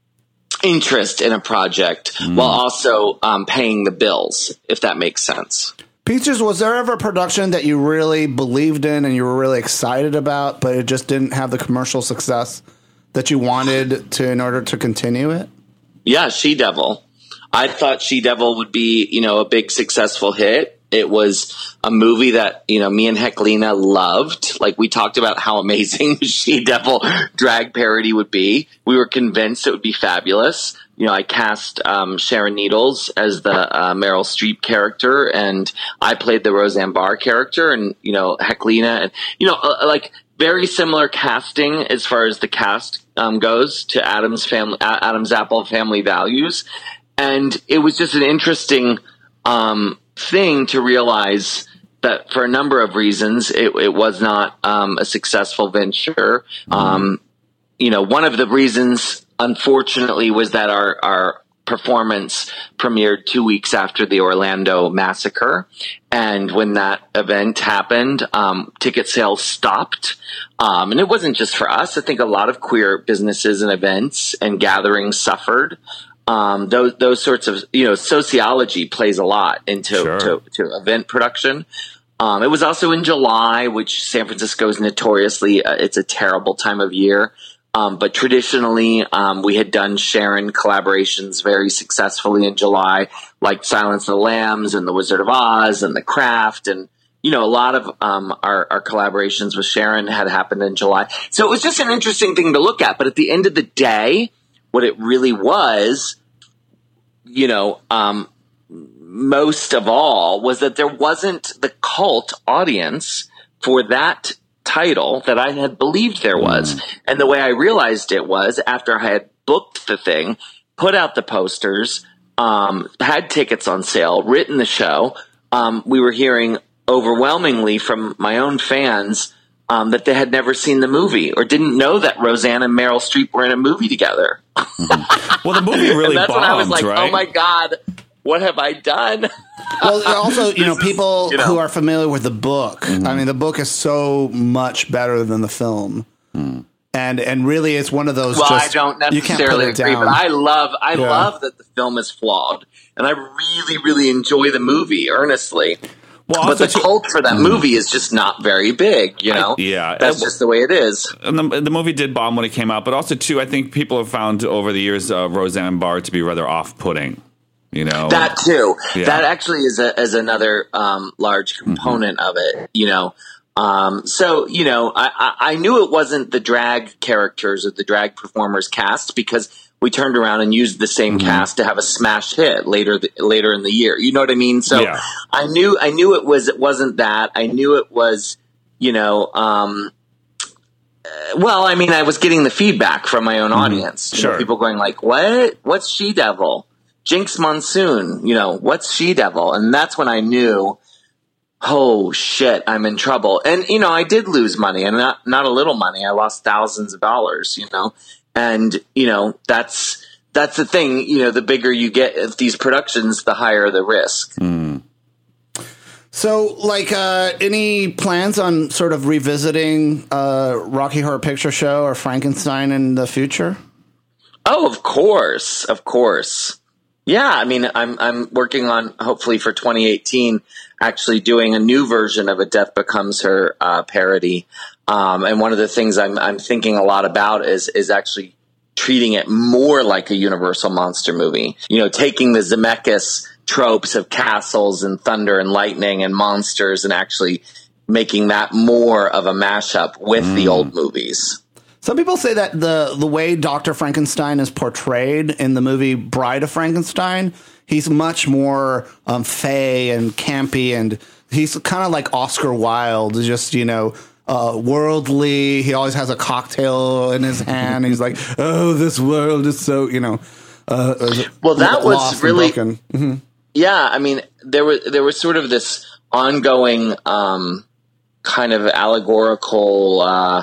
interest in a project mm. while also um, paying the bills, if that makes sense. Peaches, was there ever a production that you really believed in and you were really excited about, but it just didn't have the commercial success that you wanted to in order to continue it? Yeah, She-Devil. I thought She-Devil would be, you know, a big successful hit. It was a movie that, you know, me and Heklina loved. Like, we talked about how amazing She-Devil drag parody would be. We were convinced it would be fabulous. You know, I cast um, Sharon Needles as the uh, Meryl Streep character, and I played the Roseanne Barr character, and, you know, Heklina, and, you know, uh, like, very similar casting as far as the cast um, goes to Adam's family, Adam's Apple Family Values, and it was just an interesting um, thing to realize that for a number of reasons it, it was not um, a successful venture. Um, you know, one of the reasons, unfortunately, was that our, our performance premiered two weeks after the Orlando massacre. And when that event happened, um, ticket sales stopped. Um, and it wasn't just for us. I think a lot of queer businesses and events and gatherings suffered. Um, those, those sorts of, you know, sociology plays a lot into, Sure. to, to event production. Um, it was also in July, which San Francisco is notoriously, uh, it's a terrible time of year. Um, but traditionally, um, we had done Sharon collaborations very successfully in July, like Silence of the Lambs and The Wizard of Oz and The Craft. And, you know, a lot of um, our, our collaborations with Sharon had happened in July. So it was just an interesting thing to look at. But at the end of the day, what it really was, you know, um, most of all, was that there wasn't the cult audience for that title that I had believed there was. Mm. And the way I realized it was after I had booked the thing, put out the posters, um, had tickets on sale, written the show. Um, we were hearing overwhelmingly from my own fans um, that they had never seen the movie or didn't know that Roseanne and Meryl Streep were in a movie together. Mm-hmm. Well, the movie really and that's bombed, when I was like, right? oh my God, what have I done? Well, also, you know, people is, you know. who are familiar with the book, Mm-hmm. I mean, the book is so much better than the film. Mm. And and really, it's one of those. Well, just, I don't you can't necessarily put it agree, down. but I love, I Yeah. love that the film is flawed, and I really, really enjoy the movie earnestly. Well, But also the too- cult for that movie is just not very big, you know? I- yeah. That's Uh, just the way it is. And the, the movie did bomb when it came out, but also too, I think people have found over the years uh, Roseanne Barr to be rather off-putting. You know That too. Yeah. That actually is a, is another um, large component mm-hmm. of it, you know? Um, so, you know, I, I, I knew it wasn't the drag characters or the drag performers cast because we turned around and used the same mm-hmm. cast to have a smash hit later the, later in the year. You know what I mean? So yeah. I knew I knew it was it wasn't that. I knew it was, you know, um, uh, well, I mean, I was getting the feedback from my own mm-hmm. audience. You sure. know, people going like, "What? What's She-Devil? Jinx Monsoon? You know, what's She-Devil?" And that's when I knew, oh shit, I'm in trouble. And you know, I did lose money, and not not a little money. I lost thousands of dollars. You know. And, you know, that's that's the thing, you know, the bigger you get of these productions, the higher the risk. Mm. So, like, uh, any plans on sort of revisiting uh, Rocky Horror Picture Show or Frankenstein in the future? Oh, of course. Of course. Yeah. I mean, I'm I'm working on, hopefully for twenty eighteen, actually doing a new version of A Death Becomes Her uh, parody. Um, and one of the things I'm, I'm thinking a lot about is, is actually treating it more like a Universal monster movie. You know, taking the Zemeckis tropes of castles and thunder and lightning and monsters and actually making that more of a mashup with mm. the old movies. Some people say that the, the way Doctor Frankenstein is portrayed in the movie Bride of Frankenstein, he's much more um, fey and campy, and he's kind of like Oscar Wilde, just, you know, Uh, worldly. He always has a cocktail in his hand. He's like, "Oh, this world is so," you know. Uh, well, that was really, mm-hmm. yeah. I mean, there was there was sort of this ongoing um, kind of allegorical uh,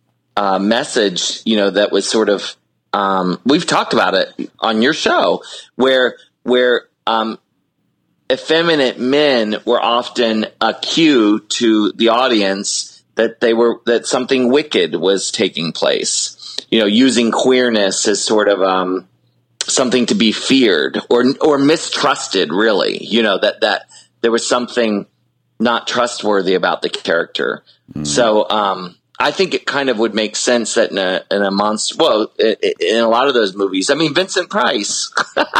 uh, message, you know, that was sort of um, we've talked about it on your show, where where um, effeminate men were often a cue to the audience that they were, that something wicked was taking place, you know, using queerness as sort of, um, something to be feared or, or mistrusted, really, you know, that, that there was something not trustworthy about the character. Mm. So, um, I think it kind of would make sense that in a, in a monster, well, it, it, in a lot of those movies, I mean, Vincent Price,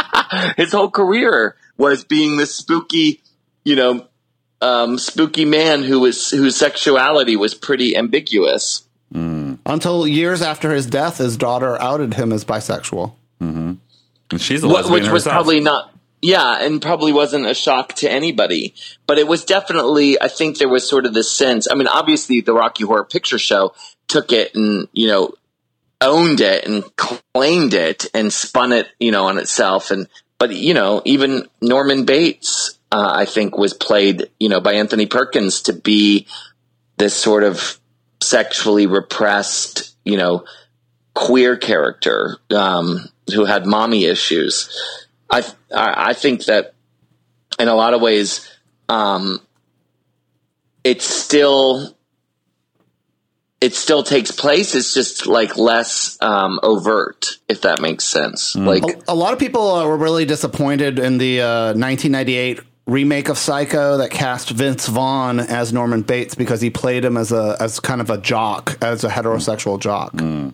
his whole career was being this spooky, you know, Um, spooky man who was whose sexuality was pretty ambiguous. Mm. Until years after his death, his daughter outed him as bisexual. Mm-hmm. And she's a lesbian Which was herself. probably not, yeah, and probably wasn't a shock to anybody. But it was definitely, I think there was sort of this sense. I mean, obviously, the Rocky Horror Picture Show took it and, you know, owned it and claimed it and spun it, you know, on itself. And but you know, even Norman Bates, Uh, I think was played, you know, by Anthony Perkins to be this sort of sexually repressed, you know, queer character um, who had mommy issues. I I think that in a lot of ways, um, it's still it still takes place. It's just like less um, overt, if that makes sense. Mm. Like a, a lot of people uh, were really disappointed in the uh, nineteen ninety-eight remake of Psycho that cast Vince Vaughn as Norman Bates because he played him as a as kind of a jock, as a heterosexual jock. Mm.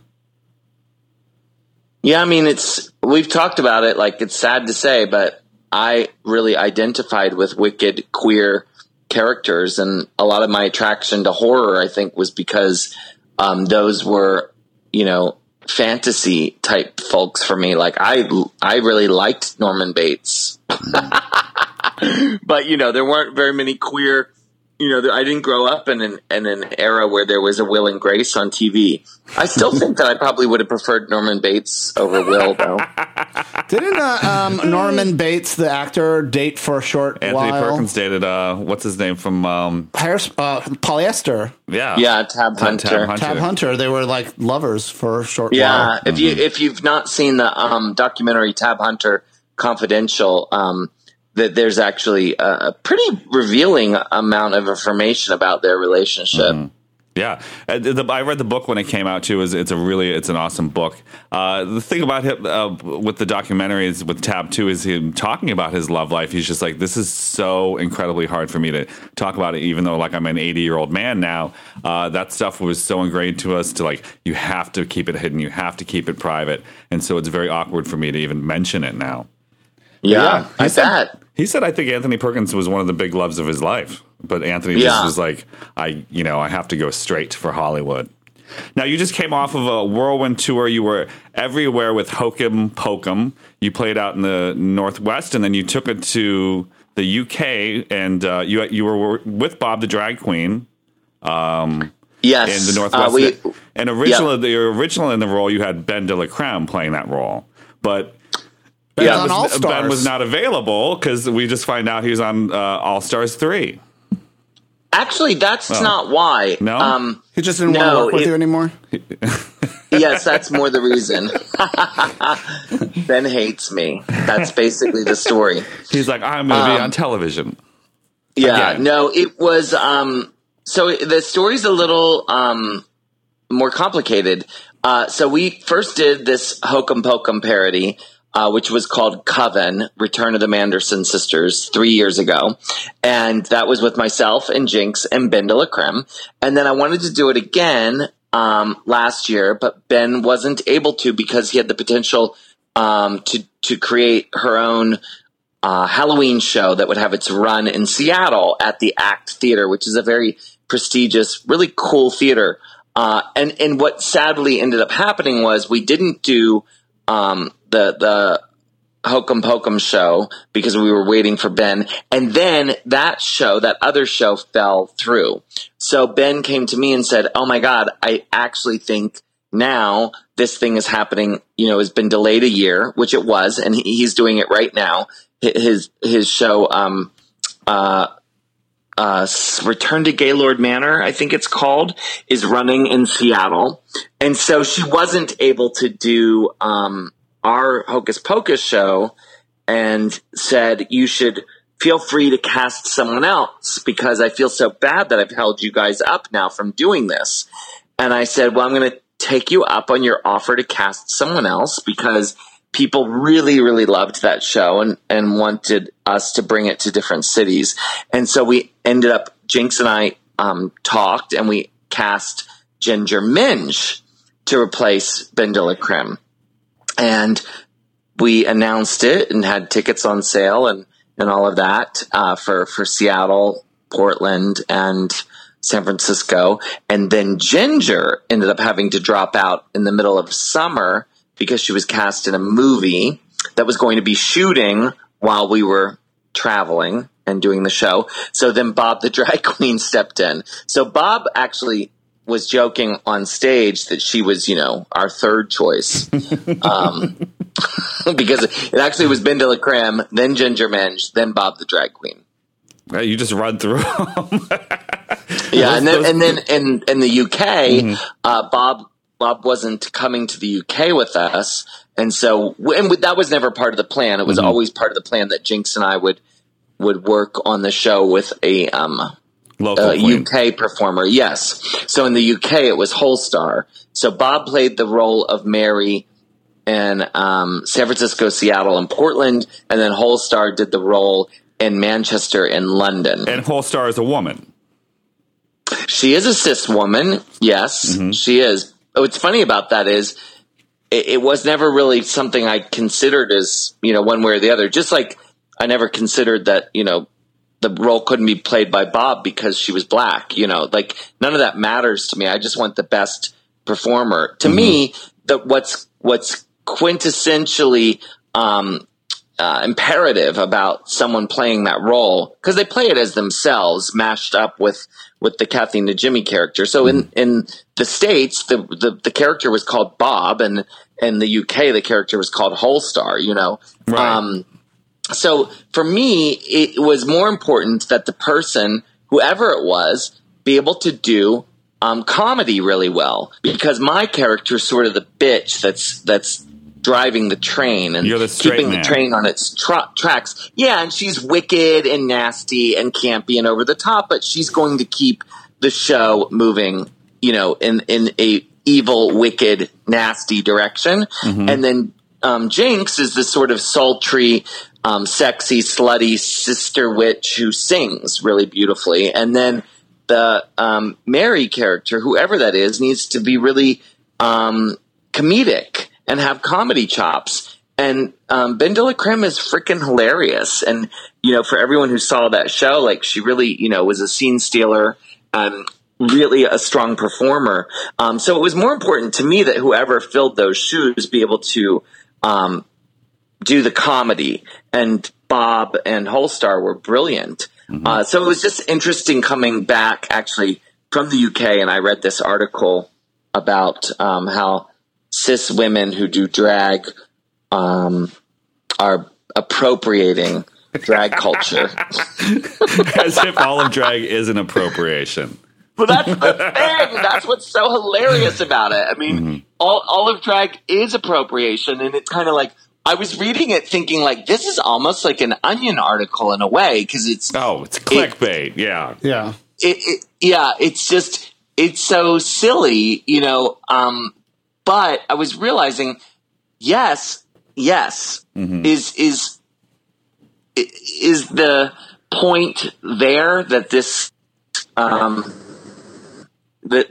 Yeah, I mean, it's we've talked about it. Like, it's sad to say, but I really identified with wicked queer characters, and a lot of my attraction to horror, I think, was because um, those were, you know, fantasy type folks for me. Like, I I really liked Norman Bates, but you know, there weren't very many queer. You know, I didn't grow up in an in an era where there was a Will and Grace on T V. I still think that I probably would have preferred Norman Bates over Will, though. Didn't uh, um, Norman Bates, the actor, date for a short Anthony while? Perkins dated, uh, what's his name from... Um... Harris, uh, Polyester. Yeah. Yeah, Tab Hunter. Tab Hunter. Tab Hunter. They were like lovers for a short yeah, while. Yeah, if, mm-hmm. you, if you've not seen the um, documentary Tab Hunter Confidential... Um, that there's actually a, a pretty revealing amount of information about their relationship. Mm-hmm. Yeah, uh, the, I read the book when it came out too. Is it's a really it's an awesome book. Uh, the thing about him uh, with the documentary is with Tab two is him talking about his love life. He's just like, this is so incredibly hard for me to talk about it, even though like I'm an eighty year old man now. Uh, that stuff was so ingrained to us to like you have to keep it hidden, you have to keep it private, and so it's very awkward for me to even mention it now. Yeah, yeah I said, bet. He said, I think Anthony Perkins was one of the big loves of his life. But Anthony yeah. just was like, I, you know, I have to go straight for Hollywood. Now, you just came off of a whirlwind tour. You were everywhere with Hokum Pokum. You played out in the Northwest, and then you took it to the U K, and uh, you you were with Bob the Drag Queen. Um, yes. In the Northwest. Uh, we, and originally, yeah. the original in the role, you had Ben de la Creme playing that role. But... Ben, yeah, was, Ben was not available because we just find out he was on uh, All Stars three. Actually, that's oh. not why. No? Um, he just didn't no, want to work with it, you anymore? Yes, that's more the reason. Ben hates me. That's basically the story. He's like, I'm going to um, be on television. Yeah, Again. no, it was... Um, so the story's a little um, more complicated. Uh, so we first did this Hokum Pokum parody, Uh, which was called Coven, Return of the Manderson Sisters, three years ago. And that was with myself and Jinx and Ben de la Creme. And then I wanted to do it again um, last year, but Ben wasn't able to because he had the potential um, to, to create her own uh, Halloween show that would have its run in Seattle at the ACT Theater, which is a very prestigious, really cool theater. Uh, and, and what sadly ended up happening was we didn't do um, the the Hokum Pokum show because we were waiting for Ben. And then that show, that other show fell through. So Ben came to me and said, oh my God, I actually think now this thing is happening, you know, has been delayed a year, which it was, and he, he's doing it right now. His his show, um, uh, uh, Return to Gaylord Manor, I think it's called, is running in Seattle. And so she wasn't able to do um, our Hocus Pocus show and said, you should feel free to cast someone else because I feel so bad that I've held you guys up now from doing this. And I said, well, I'm going to take you up on your offer to cast someone else because people really, really loved that show and, and wanted us to bring it to different cities. And so we ended up, Jinx and I um, talked and we cast Ginger Minge to replace Ben de la Creme. And we announced it and had tickets on sale and, and all of that uh, for, for Seattle, Portland, and San Francisco. And then Ginger ended up having to drop out in the middle of summer because she was cast in a movie that was going to be shooting while we were traveling and doing the show. So then Bob the Drag Queen stepped in. So Bob actually was joking on stage that she was, you know, our third choice. um, because it actually was Ben de la Creme, then Ginger Minge, then Bob the Drag Queen. You just run through them. Yeah, and then, and then in, in the U K, mm-hmm. uh, Bob Bob wasn't coming to the U K with us. And so, and that was never part of the plan. It was mm-hmm. always part of the plan that Jinx and I would, would work on the show with a, um, Local uh, U K performer. Yes. So in the U K, it was Holstar. So Bob played the role of Mary in um, San Francisco, Seattle, and Portland. And then Holstar did the role in Manchester and London. And Holstar is a woman. She is a cis woman. Yes, mm-hmm. she is. What's funny about that is it, it was never really something I considered as, you know, one way or the other. Just like I never considered that, you know, the role couldn't be played by Bob because she was black, you know, like none of that matters to me. I just want the best performer. To mm-hmm. me, the, what's, what's quintessentially, um, uh, imperative about someone playing that role, because they play it as themselves mashed up with, with the Kathy Najimy character. So in, in the States, the, the, the character was called Bob, and in the U K, the character was called Holstar, you know? Right. Um, So for me, it was more important that the person, whoever it was, be able to do um, comedy really well, because my character is sort of the bitch that's that's driving the train and You're the straight keeping man. the train on its tra- tracks. Yeah, and she's wicked and nasty and campy and over the top, but she's going to keep the show moving, you know, in in a evil, wicked, nasty direction. Mm-hmm. And then um, Jinx is this sort of sultry, Um, sexy, slutty sister witch who sings really beautifully. And then the um, Mary character, whoever that is, needs to be really um, comedic and have comedy chops. And um, Ben de la Creme is freaking hilarious. And, you know, for everyone who saw that show, like she really, you know, was a scene stealer, um, really a strong performer. Um, so it was more important to me that whoever filled those shoes be able to um, do the comedy, and Bob and Holstar were brilliant. Mm-hmm. Uh, so it was just interesting coming back actually from the U K, and I read this article about um, how cis women who do drag um, are appropriating drag culture. As if all of drag is an appropriation. But that's the thing. That's what's so hilarious about it. I mean, mm-hmm. all, all of drag is appropriation, and it's kind of like, I was reading it thinking like, this is almost like an Onion article in a way, because it's oh, it's clickbait, it, yeah, yeah, it, it, yeah. It's just it's so silly, you know. Um, but I was realizing, yes, yes, mm-hmm. is is is the point there that this um that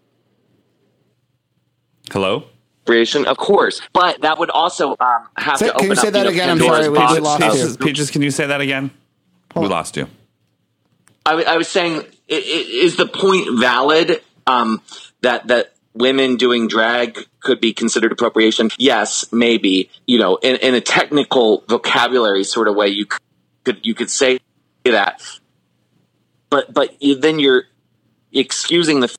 hello. Creation, of course, but that would also um, have say, to open can you say up, that you know, again? I'm Pandora's sorry, we box. lost Peaches, you. Peaches, can you say that again? Hold we on. lost you. I, I was saying, i- i- is the point valid um, that that women doing drag could be considered appropriation? Yes, maybe. You know, in, in a technical vocabulary sort of way, you could you could say that, but but you, then you're excusing the.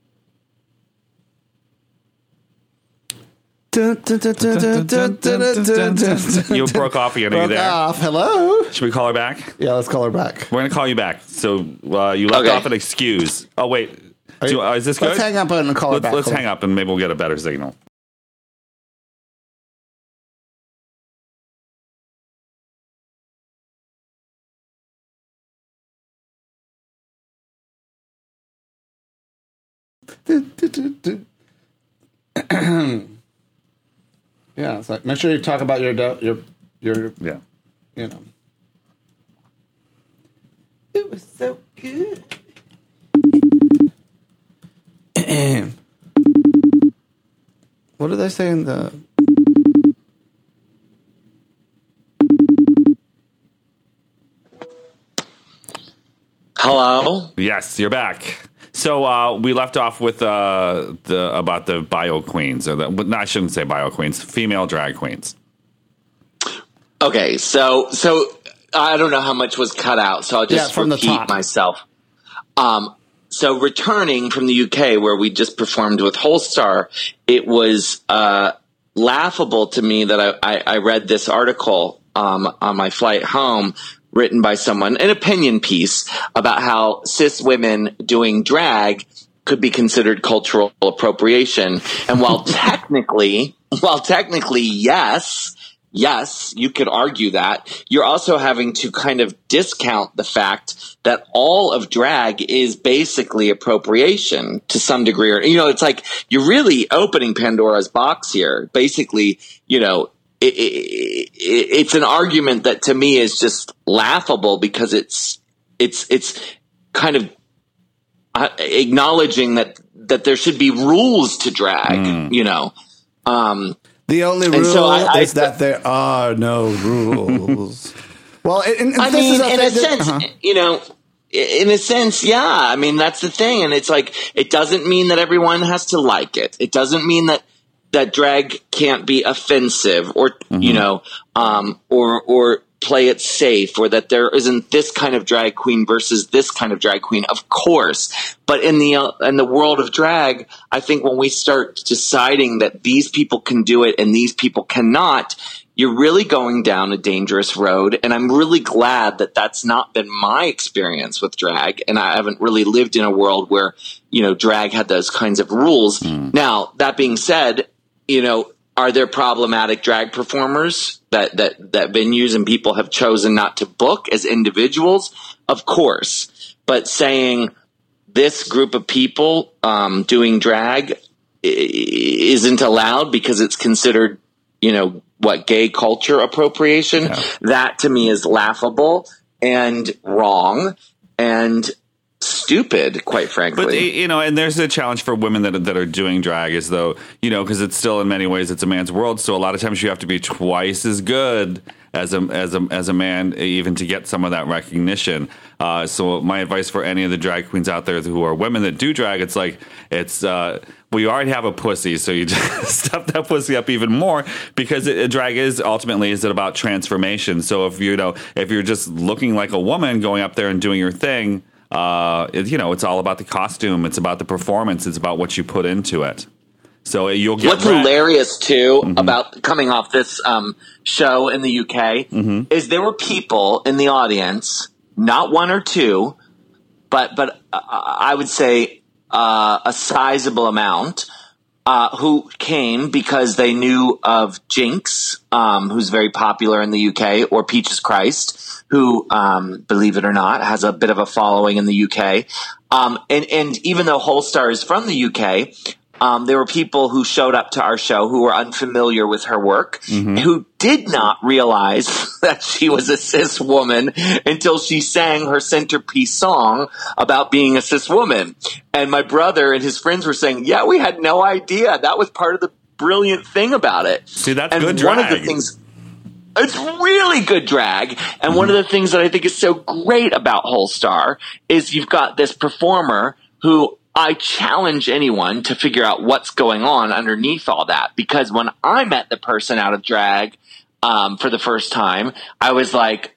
You broke off again. Are you Broke there? off. Hello. Should we call her back? Yeah, let's call her back. We're going to call you back. So uh, you left Okay. off an excuse. Oh, wait. Do you, uh, is this good? Let's hang up and call her Let's, back. let's hang up and maybe we'll get a better signal. Yeah, it's like, make sure you talk about your do- your your Yeah. you know. It was so good. What did they say in the? Hello. Yes, you're back. So uh, we left off with uh, the about the bio queens, or the, no, I shouldn't say bio queens, female drag queens. Okay, so so I don't know how much was cut out, so I'll just Yeah, from the repeat top. myself. Um, so returning from the U K, where we just performed with Holstar, it was uh, laughable to me that I, I, I read this article um, on my flight home, written by someone, an opinion piece about how cis women doing drag could be considered cultural appropriation. And while technically, while technically, yes, yes, you could argue that, you're also having to kind of discount the fact that all of drag is basically appropriation to some degree. Or, you know, it's like you're really opening Pandora's box here. Basically, you know, it, it, it, it's an argument that to me is just laughable because it's it's it's kind of uh, acknowledging that that there should be rules to drag. Mm. You know. Um, The only rule so I, I, is that there are no rules. Well, in, in, I this mean, is a in a sense, uh-huh. you know, in a sense, yeah. I mean, that's the thing. And it's like, it doesn't mean that everyone has to like it. It doesn't mean that, that drag can't be offensive or, mm-hmm. you know, um, or, or play it safe, or that there isn't this kind of drag queen versus this kind of drag queen. Of course. But in the, uh, in the world of drag, I think when we start deciding that these people can do it and these people cannot, you're really going down a dangerous road. And I'm really glad that that's not been my experience with drag. And I haven't really lived in a world where, you know, drag had those kinds of rules. Mm. Now, that being said, you know, are there problematic drag performers that, that, that venues and people have chosen not to book as individuals? Of course. But saying this group of people um, doing drag isn't allowed because it's considered, you know, what, gay culture appropriation? Yeah. That to me is laughable and wrong and stupid, quite frankly. But, you know, and there's a challenge for women that, that are doing drag is though, you know, because it's still in many ways it's a man's world. So a lot of times you have to be twice as good as a as a as a man even to get some of that recognition. Uh, so my advice for any of the drag queens out there who are women that do drag, it's like it's uh, well, you already have a pussy, so you just stuff that pussy up even more because it, drag is ultimately is it about transformation. So if you know if you're just looking like a woman going up there and doing your thing. Uh, it, you know, it's all about the costume. It's about the performance. It's about what you put into it. So you'll get what's red. hilarious too mm-hmm. about coming off this um, show in the U K mm-hmm. is there were people in the audience, not one or two, but but uh, I would say uh, a sizable amount uh, who came because they knew of Jinx, um, who's very popular in the U K, or Peaches Christ, who, um, believe it or not, has a bit of a following in the U K. Um, and, and even though Holstar is from the U K, um, there were people who showed up to our show who were unfamiliar with her work, mm-hmm. who did not realize that she was a cis woman until she sang her centerpiece song about being a cis woman. And my brother and his friends were saying, yeah, we had no idea. That was part of the brilliant thing about it. See, that's and good drag. One of the things... It's really good drag. And one of the things that I think is so great about Holstar is you've got this performer who I challenge anyone to figure out what's going on underneath all that. Because when I met the person out of drag um, for the first time, I was like,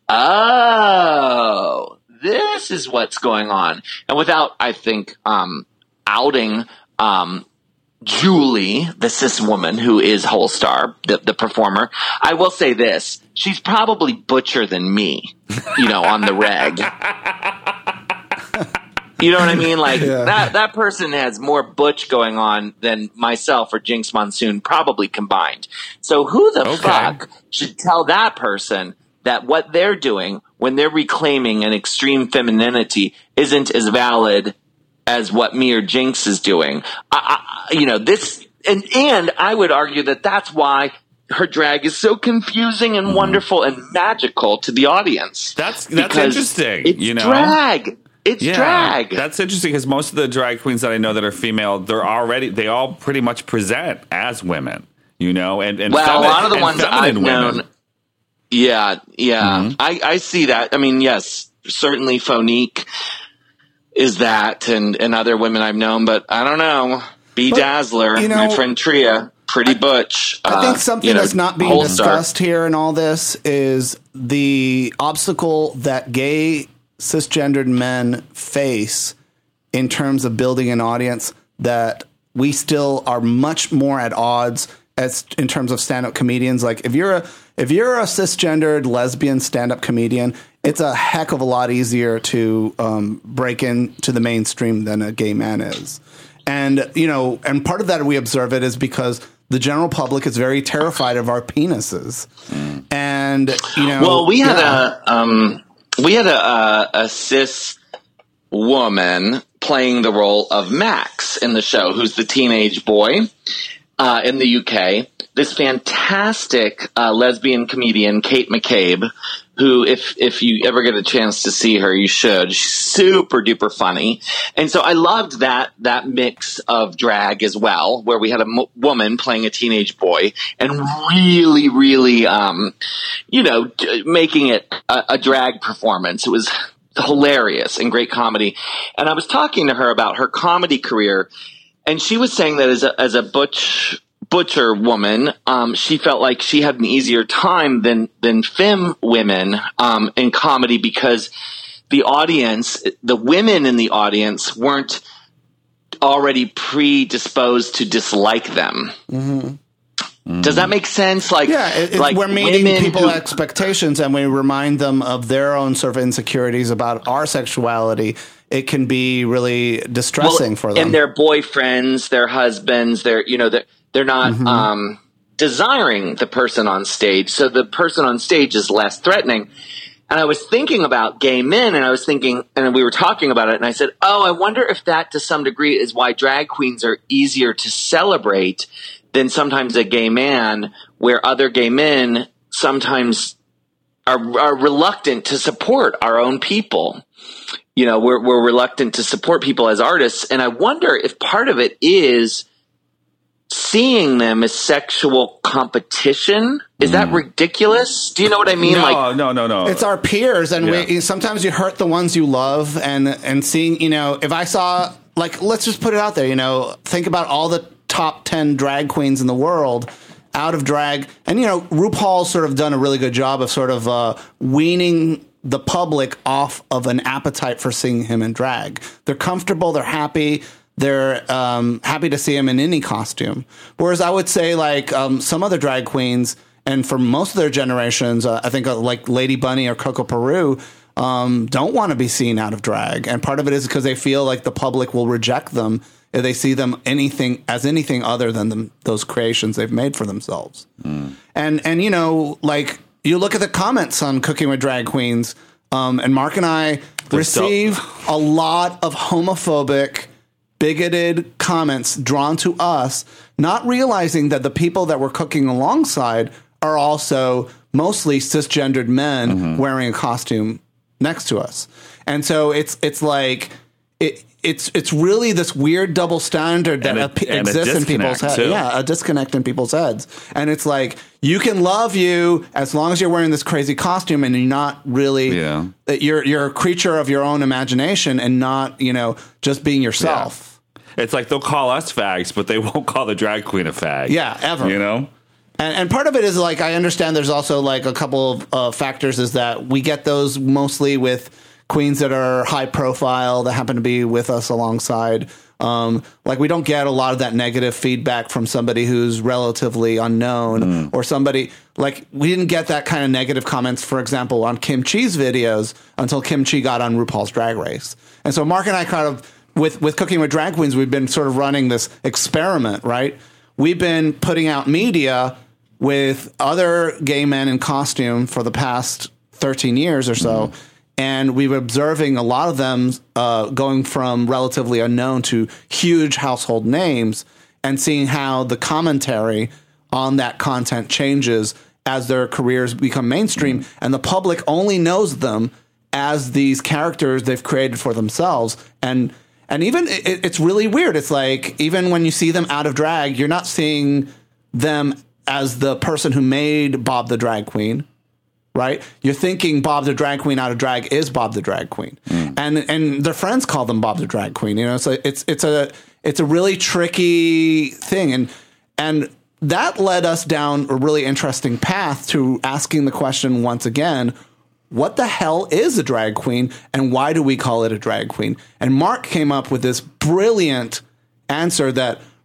oh, this is what's going on. And without, I think, um, outing um Julie, the cis woman who is Holstar, the, the performer, I will say this. She's probably butcher than me, you know, on the reg. You know what I mean? Like, yeah. that, that person has more butch going on than myself or Jinx Monsoon probably combined. So who the okay. fuck should tell that person that what they're doing when they're reclaiming an extreme femininity isn't as valid as what me or Jinx is doing? I, I, you know, this, and, and I would argue that that's why her drag is so confusing and mm. wonderful and magical to the audience. That's, that's interesting. It's you know? drag. It's yeah, drag. That's interesting because most of the drag queens that I know that are female, they're already, they all pretty much present as women, you know, and, and, well, femi- a lot of the ones I've women. known. Yeah. Yeah. Mm-hmm. I, I see that. I mean, yes, certainly Phonique is that, and, and other women I've known, but I don't know. B Dazzler, you know, my friend Tria, pretty butch. I, I think something uh, you know, that's not being Holstar. discussed here in all this is the obstacle that gay cisgendered men face in terms of building an audience that we still are much more at odds as in terms of stand-up comedians. Like if you're a if you're a cisgendered lesbian stand-up comedian, it's a heck of a lot easier to um, break into the mainstream than a gay man is. And, you know, and part of that we observe it is because the general public is very terrified of our penises. Mm. And, you know. Well, we had yeah. a, um, we had a, a, a cis woman playing the role of Max in the show, who's the teenage boy uh, in the U K. This fantastic uh, lesbian comedian, Kate McCabe, who, if if you ever get a chance to see her, you should. She's super duper funny. And so I loved that that mix of drag as well, where we had a mo- woman playing a teenage boy and really, really, um, you know, d- making it a, a drag performance. It was hilarious and great comedy. And I was talking to her about her comedy career, and she was saying that as a, as a butch butcher woman, um, she felt like she had an easier time than than femme women um, in comedy because the audience, the women in the audience, weren't already predisposed to dislike them. Mm-hmm. Does that make sense? Like, yeah, it, it, like we're meeting people's who, expectations, and we remind them of their own sort of insecurities about our sexuality. It can be really distressing well, for them. And their boyfriends, their husbands, their you know, they're, they're not mm-hmm. um, desiring the person on stage, so the person on stage is less threatening. And I was thinking about gay men, and I was thinking, and we were talking about it, and I said, oh, I wonder if that to some degree is why drag queens are easier to celebrate than sometimes a gay man, where other gay men sometimes are, are reluctant to support our own people. You know, we're, we're reluctant to support people as artists. And I wonder if part of it is seeing them as sexual competition. Is mm. that ridiculous? Do you know what I mean? No, like, no, no, no. It's our peers, and yeah. we sometimes you hurt the ones you love, and and seeing, you know, if I saw, like, let's just put it out there, you know, think about all the top ten drag queens in the world out of drag, and, you know, RuPaul's sort of done a really good job of sort of uh, weaning the public off of an appetite for seeing him in drag. They're comfortable, they're happy. They're um, happy to see him in any costume. Whereas I would say, like, um, some other drag queens, and for most of their generations, uh, I think uh, like Lady Bunny or Coco Peru, um, don't want to be seen out of drag. And part of it is because they feel like the public will reject them if they see them anything as anything other than them, those creations they've made for themselves. Mm. And, and, you know, like, you look at the comments on Cooking with Drag Queens, um, and Mark and I They're receive still- a lot of homophobic, bigoted comments drawn to us, not realizing that the people that we're cooking alongside are also mostly cisgendered men mm-hmm. wearing a costume next to us. And so it's it's like it it's it's really this weird double standard that and a, a, exists in people's heads. Yeah, a disconnect in people's heads. And it's like, you can love you as long as you're wearing this crazy costume and you're not really yeah. you're you're a creature of your own imagination and not, you know, just being yourself. Yeah. It's like they'll call us fags, but they won't call the drag queen a fag. Yeah, ever. You know? And, and part of it is, like, I understand there's also, like, a couple of uh, factors is that we get those mostly with queens that are high profile that happen to be with us alongside. Um, like, we don't get a lot of that negative feedback from somebody who's relatively unknown mm. or somebody like we didn't get that kind of negative comments, for example, on Kim Chi's videos until Kim Chi got on RuPaul's Drag Race. And so Mark and I kind of With with Cooking with Drag Queens, we've been sort of running this experiment, right? We've been putting out media with other gay men in costume for the past thirteen years or so, mm. and we've been observing a lot of them uh, going from relatively unknown to huge household names, and seeing how the commentary on that content changes as their careers become mainstream, mm. and the public only knows them as these characters they've created for themselves. And And even it, it's really weird. It's like, even when you see them out of drag, you're not seeing them as the person who made Bob the Drag Queen, right? You're thinking Bob the Drag Queen out of drag is Bob the Drag Queen. Mm. And and their friends call them Bob the Drag Queen. You know, so it's it's a it's a really tricky thing. And and that led us down a really interesting path to asking the question once again, what the hell is a drag queen, and why do we call it a drag queen? And Mark came up with this brilliant answer that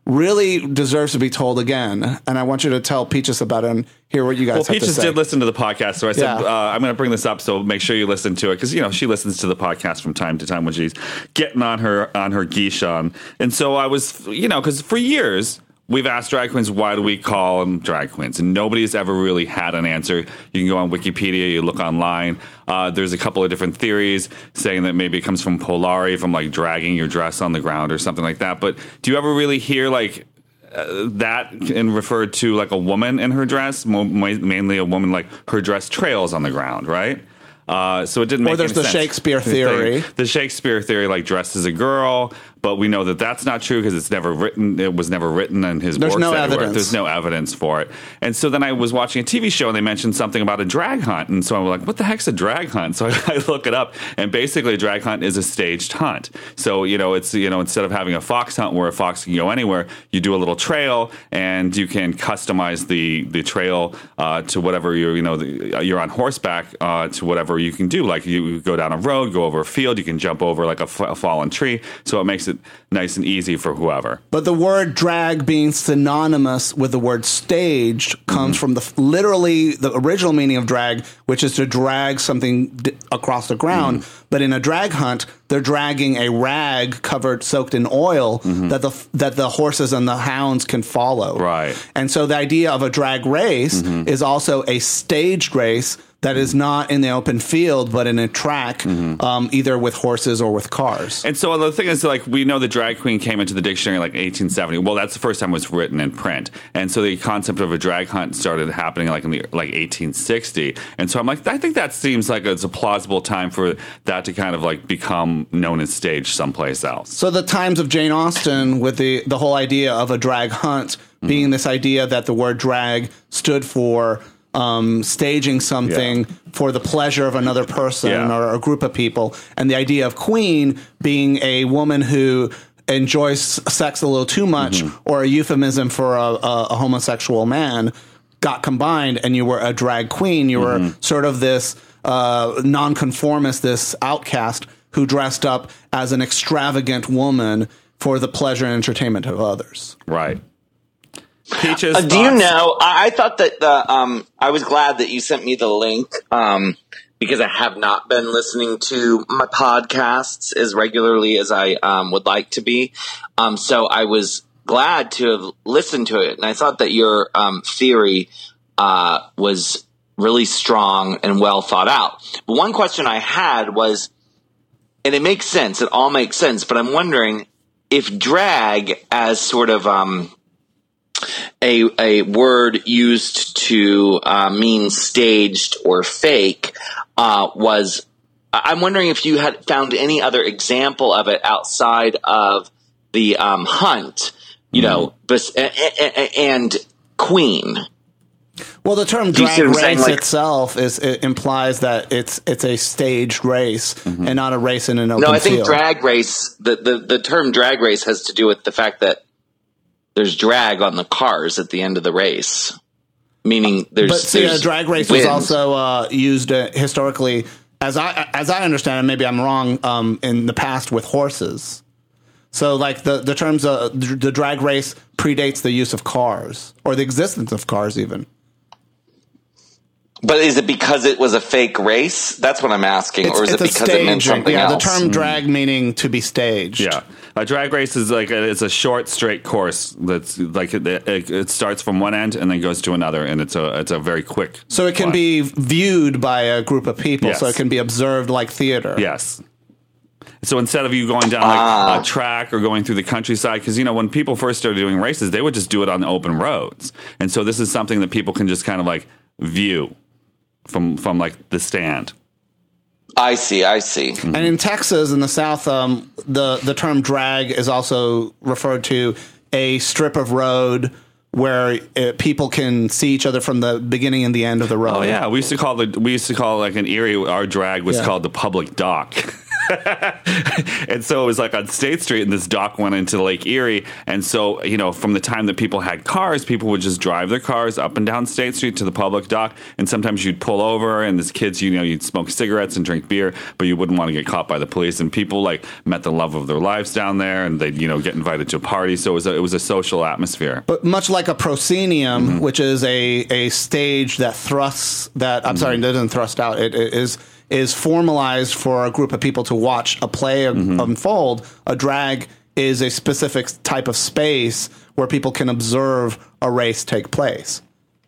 really deserves to be told again. And I want you to tell Peaches about it and hear what you guys well, have Peaches to say. did listen to the podcast, so I said, Yeah. uh, I'm going to bring this up, so make sure you listen to it, because, you know, she listens to the podcast from time to time when she's getting on her on her geesh on. And so I was, you know, because for years, we've asked drag queens, why do we call them drag queens? And nobody's ever really had an answer. You can go on Wikipedia, you look online. Uh, there's a couple of different theories saying that maybe it comes from Polari, from like dragging your dress on the ground or something like that. But do you ever really hear like uh, that and referred to like a woman in her dress? Mo- mainly a woman, like her dress trails on the ground, right? Uh, so it didn't make Or there's any the sense. Shakespeare theory. The, the Shakespeare theory, like dressed as a girl, but we know that that's not true because it's never written. It was never written in his There's works no anywhere. evidence. There's no evidence for it. And so then I was watching a T V show and they mentioned something about a drag hunt. And so I'm like, what the heck's a drag hunt? So I, I look it up, and basically a drag hunt is a staged hunt. So, you know, it's, you know, instead of having a fox hunt where a fox can go anywhere, you do a little trail and you can customize the, the trail uh, to whatever you're, you know, the, you're on horseback uh, to whatever you can do. Like you go down a road, go over a field, you can jump over like a, f- a fallen tree. So it makes it nice and easy for whoever. But the word drag being synonymous with the word staged comes mm-hmm. from the literally the original meaning of drag, which is to drag something d- across the ground. Mm-hmm. But in a drag hunt, they're dragging a rag covered, soaked in oil mm-hmm. that the that the horses and the hounds can follow. Right. And so the idea of a drag race mm-hmm. is also a staged race that is not in the open field, but in a track, mm-hmm. um, either with horses or with cars. And so the thing is, like, we know the drag queen came into the dictionary like eighteen seventy. Well, that's the first time it was written in print. And so the concept of a drag hunt started happening like in the like eighteen sixty. And so I'm like, I think that seems like it's a plausible time for that to kind of like become known as stage someplace else. So the times of Jane Austen with the, the whole idea of a drag hunt mm-hmm. being this idea that the word drag stood for Um, staging something yeah. for the pleasure of another person yeah. or a group of people. And the idea of queen being a woman who enjoys sex a little too much mm-hmm. or a euphemism for a, a, a homosexual man got combined, and you were a drag queen. You mm-hmm. were sort of this uh, nonconformist, this outcast who dressed up as an extravagant woman for the pleasure and entertainment of others. Right. Peaches, uh, do you know, I, I thought that the, um, I was glad that you sent me the link, um, because I have not been listening to my podcasts as regularly as I, um, would like to be. Um, so I was glad to have listened to it. And I thought that your, um, theory, uh, was really strong and well thought out. But one question I had was, and it makes sense, it all makes sense, but I'm wondering if drag as sort of, um, A, a word used to uh, mean staged or fake uh, was, I'm wondering if you had found any other example of it outside of the um, hunt, you mm-hmm. know, bes- and, and queen. Well, the term drag race like, itself is it implies that it's it's a staged race mm-hmm. and not a race in an open field. No, I think field. drag race, the, the, the term drag race has to do with the fact that there's drag on the cars at the end of the race, meaning there's. But see, there's a drag race wind. was also uh, used uh, historically, as I as I understand it. Maybe I'm wrong. Um, in the past, with horses. So, like the the terms of the, the drag race predates the use of cars or the existence of cars, even. But is it because it was a fake race? That's what I'm asking, it's, or is it because it meant something yeah, else? Yeah, the term drag mm. meaning to be staged. Yeah, a drag race is like a, it's a short, straight course that's like it, it, it starts from one end and then goes to another, and it's a it's a very quick. So it can line. be viewed by a group of people. Yes. So it can be observed like theater. Yes. So instead of you going down like ah. a track or going through the countryside, because, you know, when people first started doing races, they would just do it on the open roads. And so this is something that people can just kind of like view from, from like the stand. I see, I see. Mm-hmm. And in Texas, in the South, um, the, the term drag is also referred to a strip of road where uh, people can see each other from the beginning and the end of the road. Oh, yeah. We used to call the we used to call like an Erie, our drag was yeah. called the public dock. And so it was like on State Street, and this dock went into Lake Erie. And so, you know, from the time that people had cars, people would just drive their cars up and down State Street to the public dock. And sometimes you'd pull over, and as kids, you know, you'd smoke cigarettes and drink beer, but you wouldn't want to get caught by the police. And people like met the love of their lives down there, and they'd, you know, get invited to a party. So it was a, it was a social atmosphere. But much like a proscenium, mm-hmm. which is a, a stage that thrusts, that, I'm mm-hmm. sorry, doesn't thrust out, it, it is is formalized for a group of people to watch a play mm-hmm. unfold. A drag is a specific type of space where people can observe a race take place.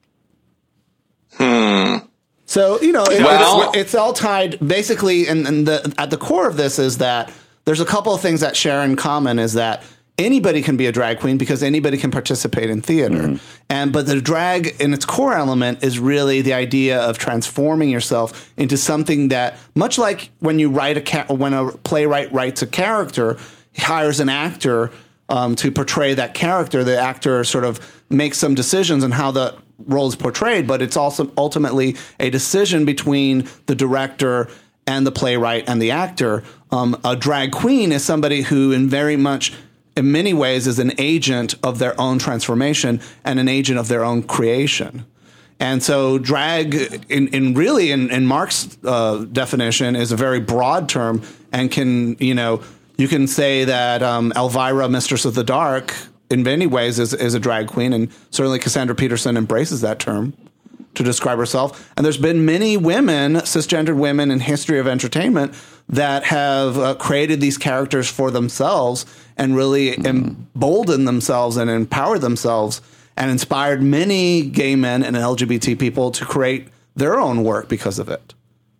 Hmm. So, you know, it, well, it's, it's all tied basically, and, and the, at the core of this is that there's a couple of things that share in common is that anybody can be a drag queen because anybody can participate in theater. Mm-hmm. And but the drag in its core element is really the idea of transforming yourself into something that, much like when you write a ca- when a playwright writes a character, he hires an actor um, to portray that character. The actor sort of makes some decisions on how the role is portrayed, but it's also ultimately a decision between the director and the playwright and the actor. Um, a drag queen is somebody who, in very much in many ways, is an agent of their own transformation and an agent of their own creation. And so drag, in, in really, in, in Mark's uh, definition, is a very broad term and can, you know, you can say that um, Elvira, Mistress of the Dark, in many ways is, is a drag queen, and certainly Cassandra Peterson embraces that term to describe herself. And there's been many women, cisgendered women in history of entertainment that have uh, created these characters for themselves and really mm. emboldened themselves and empowered themselves and inspired many gay men and L G B T people to create their own work because of it.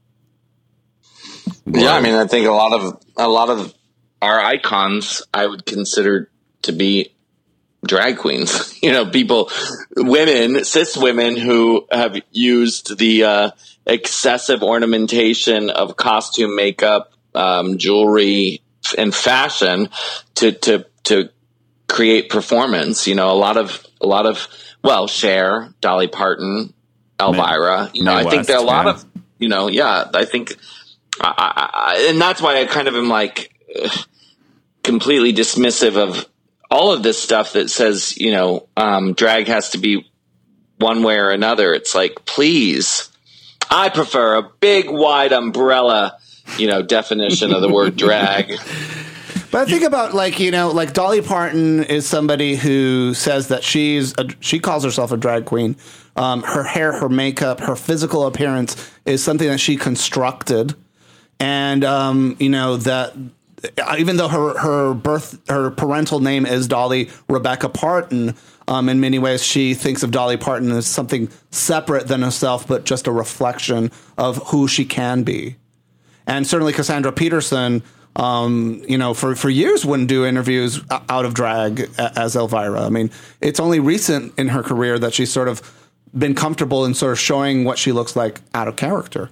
Yeah, I mean, I think a lot of a lot of our icons I would consider to be drag queens. You know, people, women, cis women who have used the uh, excessive ornamentation of costume, makeup, um, jewelry, and fashion to to to create performance. You know, a lot of a lot of well, Cher, Dolly Parton, Elvira. May, you know, May I West, think there are a lot yeah. of you know, yeah. I think, I, I, and that's why I kind of am like completely dismissive of all of this stuff that says, you know, um, drag has to be one way or another. It's like, please, I prefer a big, wide umbrella, you know, definition of the word drag. But I think about, like, you know, like Dolly Parton is somebody who says that she's a, she calls herself a drag queen. Um, her hair, her makeup, her physical appearance is something that she constructed. And, um, you know, that even though her, her birth, her parental name is Dolly Rebecca Parton, um, in many ways she thinks of Dolly Parton as something separate than herself, but just a reflection of who she can be. And certainly Cassandra Peterson, um, you know, for, for years wouldn't do interviews out of drag as Elvira. I mean, it's only recent in her career that she's sort of been comfortable in sort of showing what she looks like out of character.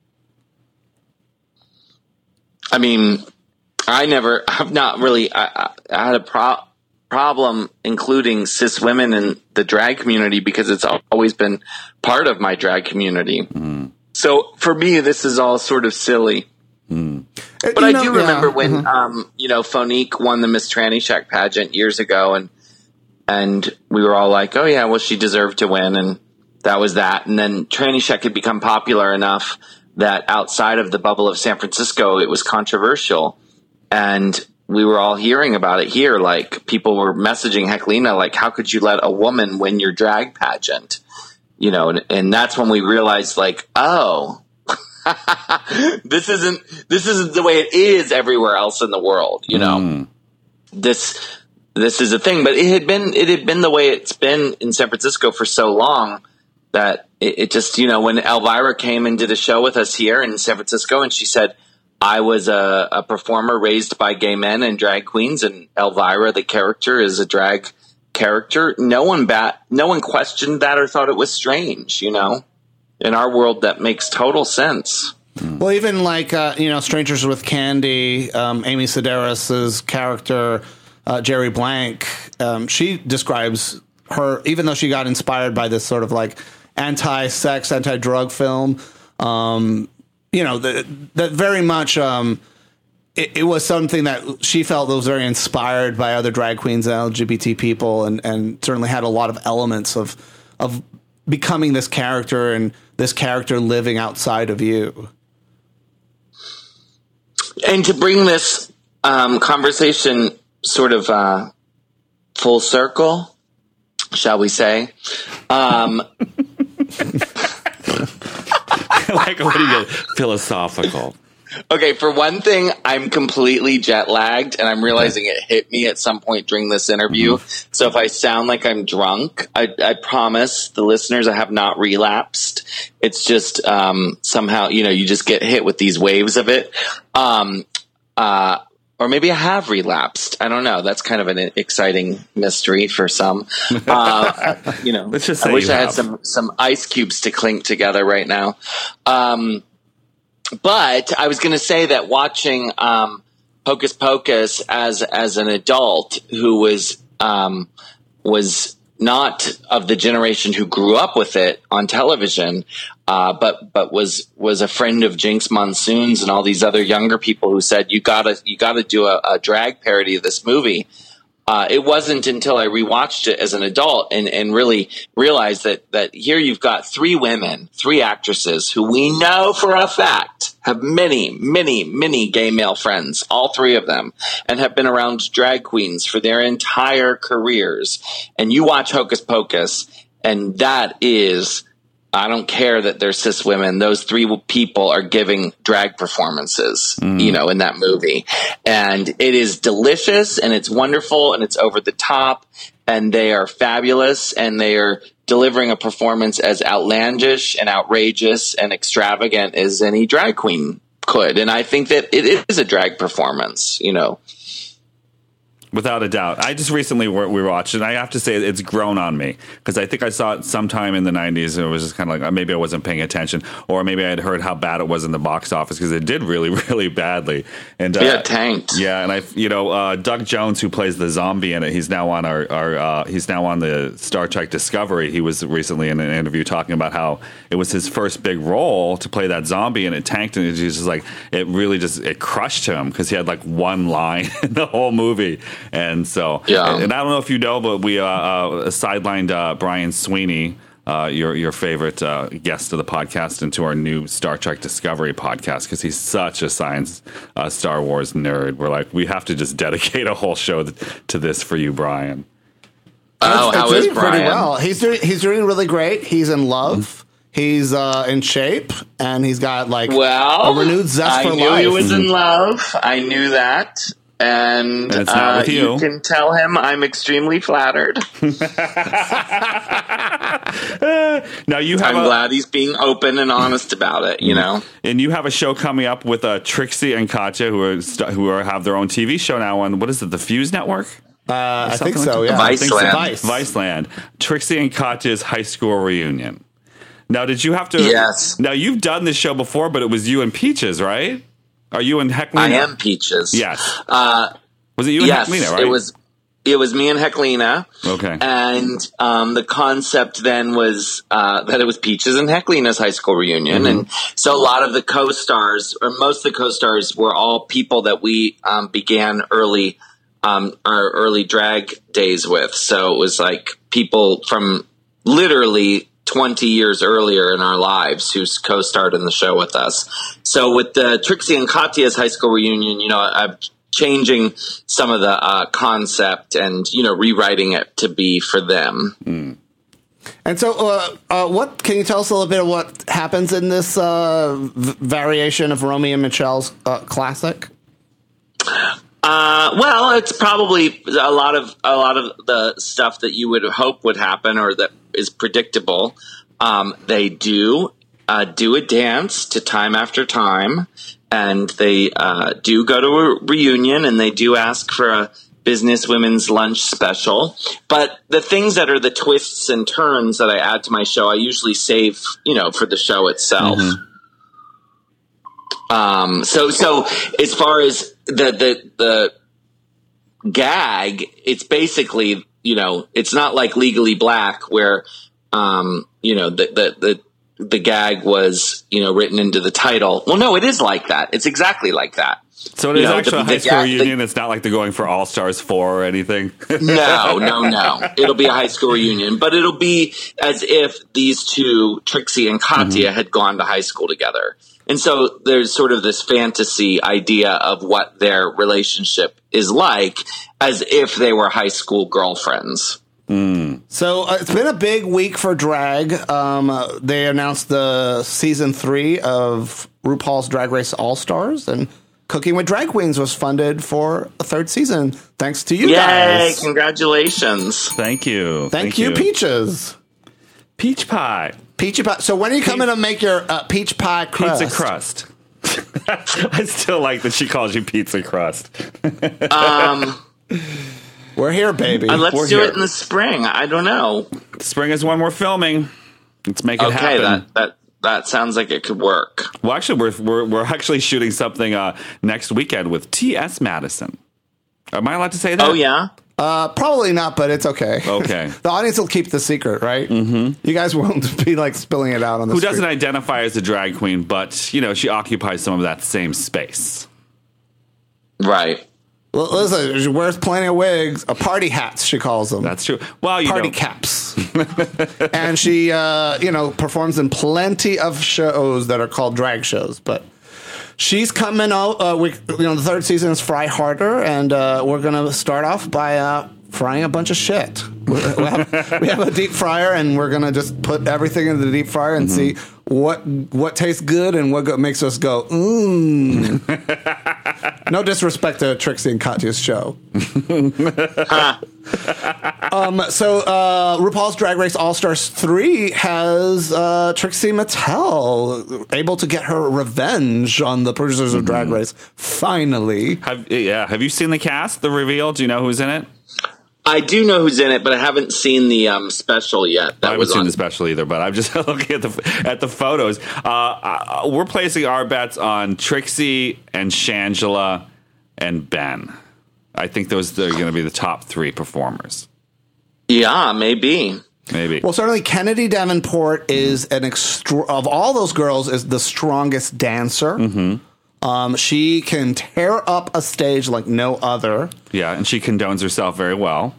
I mean, I never, I've not really, I, I had a pro- problem including cis women in the drag community because it's always been part of my drag community. Mm. So for me, this is all sort of silly. Mm. But you I know, do remember yeah. when, mm-hmm. um, you know, Fonique won the Miss Tranny Shack pageant years ago, and and we were all like, oh yeah, well, she deserved to win, and that was that. And then Tranny Shack had become popular enough that outside of the bubble of San Francisco, it was controversial. And we were all hearing about it here. Like, people were messaging Heklina, like, how could you let a woman win your drag pageant? You know, and, and that's when we realized, like, oh, this isn't, this isn't the way it is everywhere else in the world. You know, mm. this, this is a thing, but it had been, it had been the way it's been in San Francisco for so long that it, it just, you know, when Elvira came and did a show with us here in San Francisco, and she said, I was a, a performer raised by gay men and drag queens, and Elvira, the character, is a drag character. No one bat, no one questioned that or thought it was strange. You know, in our world, that makes total sense. Well, even like uh, you know, Strangers with Candy, um, Amy Sedaris's character, uh, Jerry Blank, um, she describes her, even though she got inspired by this sort of like anti-sex, anti-drug film. Um, You know, that that very much um, it, it was something that she felt was very inspired by other drag queens and L G B T people, and, and certainly had a lot of elements of of becoming this character and this character living outside of you. And to bring this um, conversation sort of uh, full circle, shall we say? Um, like, what do you get? Philosophical. Okay, for one thing, I'm completely jet lagged, and I'm realizing it hit me at some point during this interview. Mm-hmm. So if I sound like I'm drunk, I, I promise the listeners I have not relapsed. It's just um, somehow, you know, you just get hit with these waves of it. Um, uh, or maybe I have relapsed. I don't know. That's kind of an exciting mystery for some. Uh, you know, Let's just say I wish you I have. had some some ice cubes to clink together right now. Um, But I was going to say that watching um, Hocus Pocus as as an adult who was um, was not of the generation who grew up with it on television, uh, but but was was a friend of Jinx Monsoon's and all these other younger people who said you gotta you gotta do a, a drag parody of this movie. Uh, it wasn't until I rewatched it as an adult and, and really realized that, that here you've got three women, three actresses who we know for a fact have many, many, many gay male friends, all three of them, and have been around drag queens for their entire careers. And you watch Hocus Pocus, and that is, I don't care that they're cis women. Those three people are giving drag performances, mm. you know, in that movie. And it is delicious and it's wonderful and it's over the top and they are fabulous and they are delivering a performance as outlandish and outrageous and extravagant as any drag queen could. And I think that it is a drag performance, you know. Without a doubt. I just recently we watched it, and I have to say it's grown on me, because I think I saw it sometime in the nineties, and it was just kind of like, maybe I wasn't paying attention, or maybe I had heard how bad it was in the box office, because it did really, really badly. And uh, yeah, it tanked. Yeah, and I, you know, uh, Doug Jones, who plays the zombie in it, he's now on our, our uh, he's now on the Star Trek Discovery. He was recently in an interview talking about how it was his first big role to play that zombie, and it tanked, and it was just like, it really just, it crushed him, because he had like one line in the whole movie. And so, yeah. and, and I don't know if you know, but we uh, uh, sidelined uh, Brian Sweeney, uh, your your favorite uh, guest of the podcast, into our new Star Trek Discovery podcast, because he's such a science uh, Star Wars nerd. We're like, we have to just dedicate a whole show th- to this for you, Brian. Oh, it's, how it's is doing Brian? Pretty well. He's doing he's doing really great. He's in love. He's uh, in shape, and he's got like well, a renewed zest I for knew life. he was in love. I knew that. And, and it's not uh, with you. you can tell him I'm extremely flattered. Now you have I'm a, glad he's being open and honest about it, you know. And you have a show coming up with uh, Trixie and Katya, who are st- who are, have their own T V show now on, what is it, the Fuse Network? Uh, I think like so, that? yeah. Viceland. I think so. Vice. Viceland. Trixie and Katya's high school reunion. Now, did you have to? Yes. Now, you've done this show before, but it was you and Peaches, right? Are you and Heclina? I am Peaches. Yes. Uh, was it you and yes, Heclina, right? it was. It was me and Heclina. Okay. And um, the concept then was uh, that it was Peaches and Heclina's high school reunion. Mm-hmm. And so a lot of the co-stars, or most of the co-stars, were all people that we um, began early, um, our early drag days with. So it was like people from literally twenty years earlier in our lives who co-starred in the show with us. So with the Trixie and Katya's high school reunion, you know, I'm changing some of the uh, concept and, you know, rewriting it to be for them. Mm. And so, uh, uh, what can you tell us a little bit of what happens in this uh, v- variation of Romy and Michelle's uh, classic? Uh, well, it's probably a lot of a lot of the stuff that you would hope would happen or that is predictable. Um, they do uh, do a dance to Time After Time, and they uh, do go to a reunion, and they do ask for a business women's lunch special. But the things that are the twists and turns that I add to my show, I usually save, you know, for the show itself. Mm-hmm. Um, so, so as far as the, the, the gag, it's basically, you know, it's not like Legally Black where, um, you know, the, the, the the gag was, you know, written into the title. Well, no, it is like that. It's exactly like that. So it is you know, actually the, a high the, school the, reunion. the, it's not like they're going for All Stars four or anything. no, no, no. It'll be a high school reunion, but it'll be as if these two, Trixie and Katya, mm-hmm. had gone to high school together. And so there's sort of this fantasy idea of what their relationship is like, as if they were high school girlfriends. Mm. So uh, it's been a big week for drag. Um, uh, they announced the season three of RuPaul's Drag Race All Stars, and Cooking with Drag Queens was funded for a third season. Thanks to you Yay, guys. Congratulations. Thank you. Thank, Thank you, you, Peaches. Peach pie. Peachy pie. So when are you coming to make your uh, peach pie crust? Pizza crust. I still like that she calls you pizza crust. um, We're here, baby. Uh, let's We're do here. it in the spring. I don't know. Spring is when we're filming. Let's make it okay, happen. that that that sounds like it could work. Well, actually, we're we're we're actually shooting something uh, next weekend with T S Madison. Am I allowed to say that? Oh yeah. Uh, probably not, but it's okay. Okay. The audience will keep the secret, right? Mm-hmm. You guys won't be like spilling it out on the Who street. doesn't identify as a drag queen, but you know she occupies some of that same space. Right. Well, listen, she wears plenty of wigs, uh, party hats, she calls them. That's true. Well, you party know, caps. And she, uh, you know, performs in plenty of shows that are called drag shows. But she's coming out. Uh, we, you know, the third season is Fry Harder, and uh, we're going to start off by uh, frying a bunch of shit. We have, we have a deep fryer, and we're going to just put everything into the deep fryer and mm-hmm. see what what tastes good and what go, makes us go, mmm. No disrespect to Trixie and Katya's show. um, so uh, RuPaul's Drag Race All Stars three has uh, Trixie Mattel able to get her revenge on the producers of Drag Race, finally. Have, yeah, have you seen the cast, the reveal? Do you know who's in it? I do know who's in it, but I haven't seen the um, special yet. That I haven't was seen on. the special either, but I'm just looking at the at the photos. Uh, uh, we're placing our bets on Trixie and Shangela and Ben. I think those are going to be the top three performers. Yeah, maybe. Maybe. Well, certainly Kennedy Davenport is an extra of all those girls is the strongest dancer. Mm-hmm. Um, she can tear up a stage like no other. Yeah, and she condones herself very well.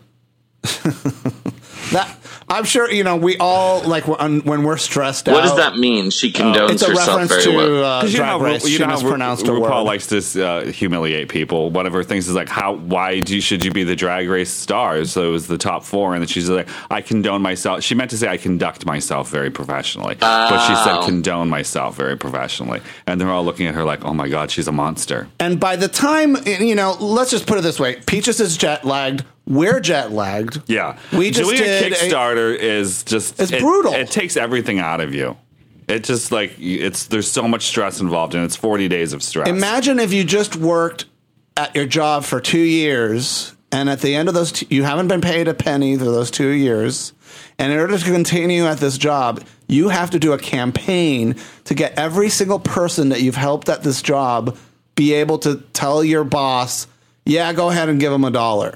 That I'm sure you know. We all like when, when we're stressed out. What does that mean? She condones It's a herself reference very to well. uh, Because you know Drag how, Race. Ru- you She know how Ru- mispronounced a RuPaul word. likes to uh, humiliate people. One of her things is like, how? Why do you, should you be the Drag Race stars? So it was the top four, and then she's like, I condone myself. She meant to say I conduct myself very professionally, oh. but she said condone myself very professionally, and they're all looking at her like, oh my god, she's a monster. And by the time you know, let's just put it this way: Peaches is jet lagged. We're jet lagged. Yeah, we just doing did a Kickstarter a, is just it's it, brutal. It takes everything out of you. It just like it's there's so much stress involved, and it's forty days of stress. Imagine if you just worked at your job for two years, and at the end of those, two, you haven't been paid a penny for those two years. And in order to continue at this job, you have to do a campaign to get every single person that you've helped at this job be able to tell your boss, "Yeah, go ahead and give them a dollar."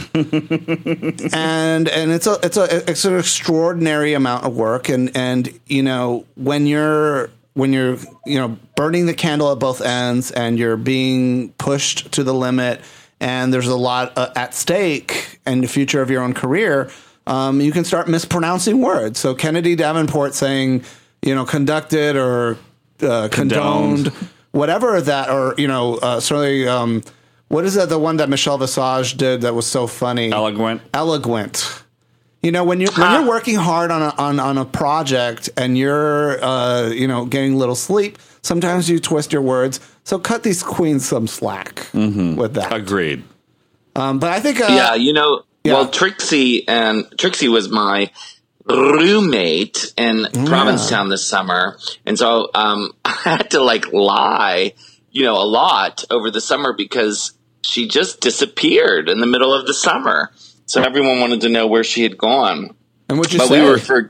and and it's a it's a it's an extraordinary amount of work, and and you know when you're when you're you know burning the candle at both ends, and you're being pushed to the limit, and there's a lot uh, at stake and the future of your own career, um, you can start mispronouncing words. So Kennedy Davenport saying you know conducted or uh, condoned, Condoned. whatever that, or you know uh, certainly. Um, What is that? The one that Michelle Visage did that was so funny. Eloquent. Eloquent. You know, when you when you're working hard on a on, on a project and you're uh, you know getting little sleep, sometimes you twist your words. So cut these queens some slack Mm-hmm. with that. Agreed. Um, but I think uh, yeah, you know, yeah. well, Trixie and Trixie was my roommate in Yeah. Provincetown this summer, and so um, I had to like lie, you know, a lot over the summer because she just disappeared in the middle of the summer. So everyone wanted to know where she had gone. And what'd you but say? we were for.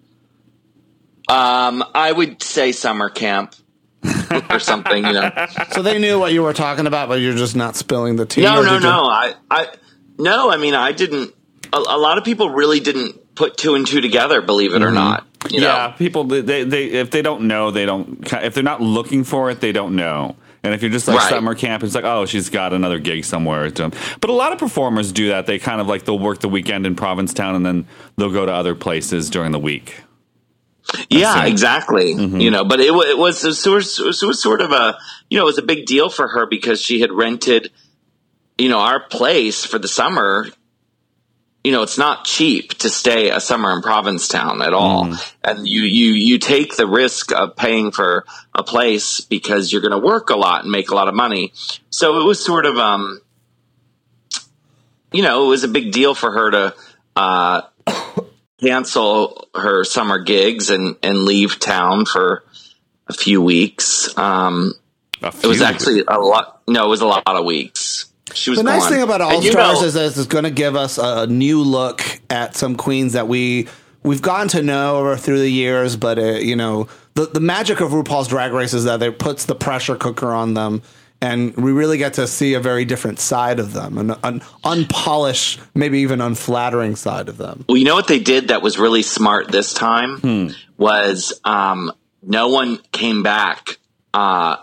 Um, I would say summer camp or something, you know. So they knew what you were talking about, but you're just not spilling the tea. No, or no, did you- no. I, I, no. I mean, I didn't. A, a lot of people really didn't put two and two together. Believe it or not. You yeah, know? people they, they if they don't know, they don't. If they're not looking for it, they don't know. And if you're just like Right. summer camp, it's like, oh, she's got another gig somewhere. But a lot of performers do that. They kind of like they'll work the weekend in Provincetown and then they'll go to other places during the week. Yeah, exactly. Mm-hmm. You know, but it, it was it was it was sort of a you know it was a big deal for her because she had rented, you know, our place for the summer. You know, it's not cheap to stay a summer in Provincetown at all. Mm. And you, you, you take the risk of paying for a place because you're going to work a lot and make a lot of money. So it was sort of, um, you know, it was a big deal for her to, uh, cancel her summer gigs and, and leave town for a few weeks. Um, a few it was actually weeks. a lot. No, it was a lot of weeks. She was the nice gone. thing about All you Stars know, is that it's going to give us a new look at some queens that we we've gotten to know through the years. But uh, you know, the the magic of RuPaul's Drag Race is that it puts the pressure cooker on them, and we really get to see a very different side of them, an, an unpolished, maybe even unflattering side of them. Well, you know what they did that was really smart this time hmm. was um, no one came back uh,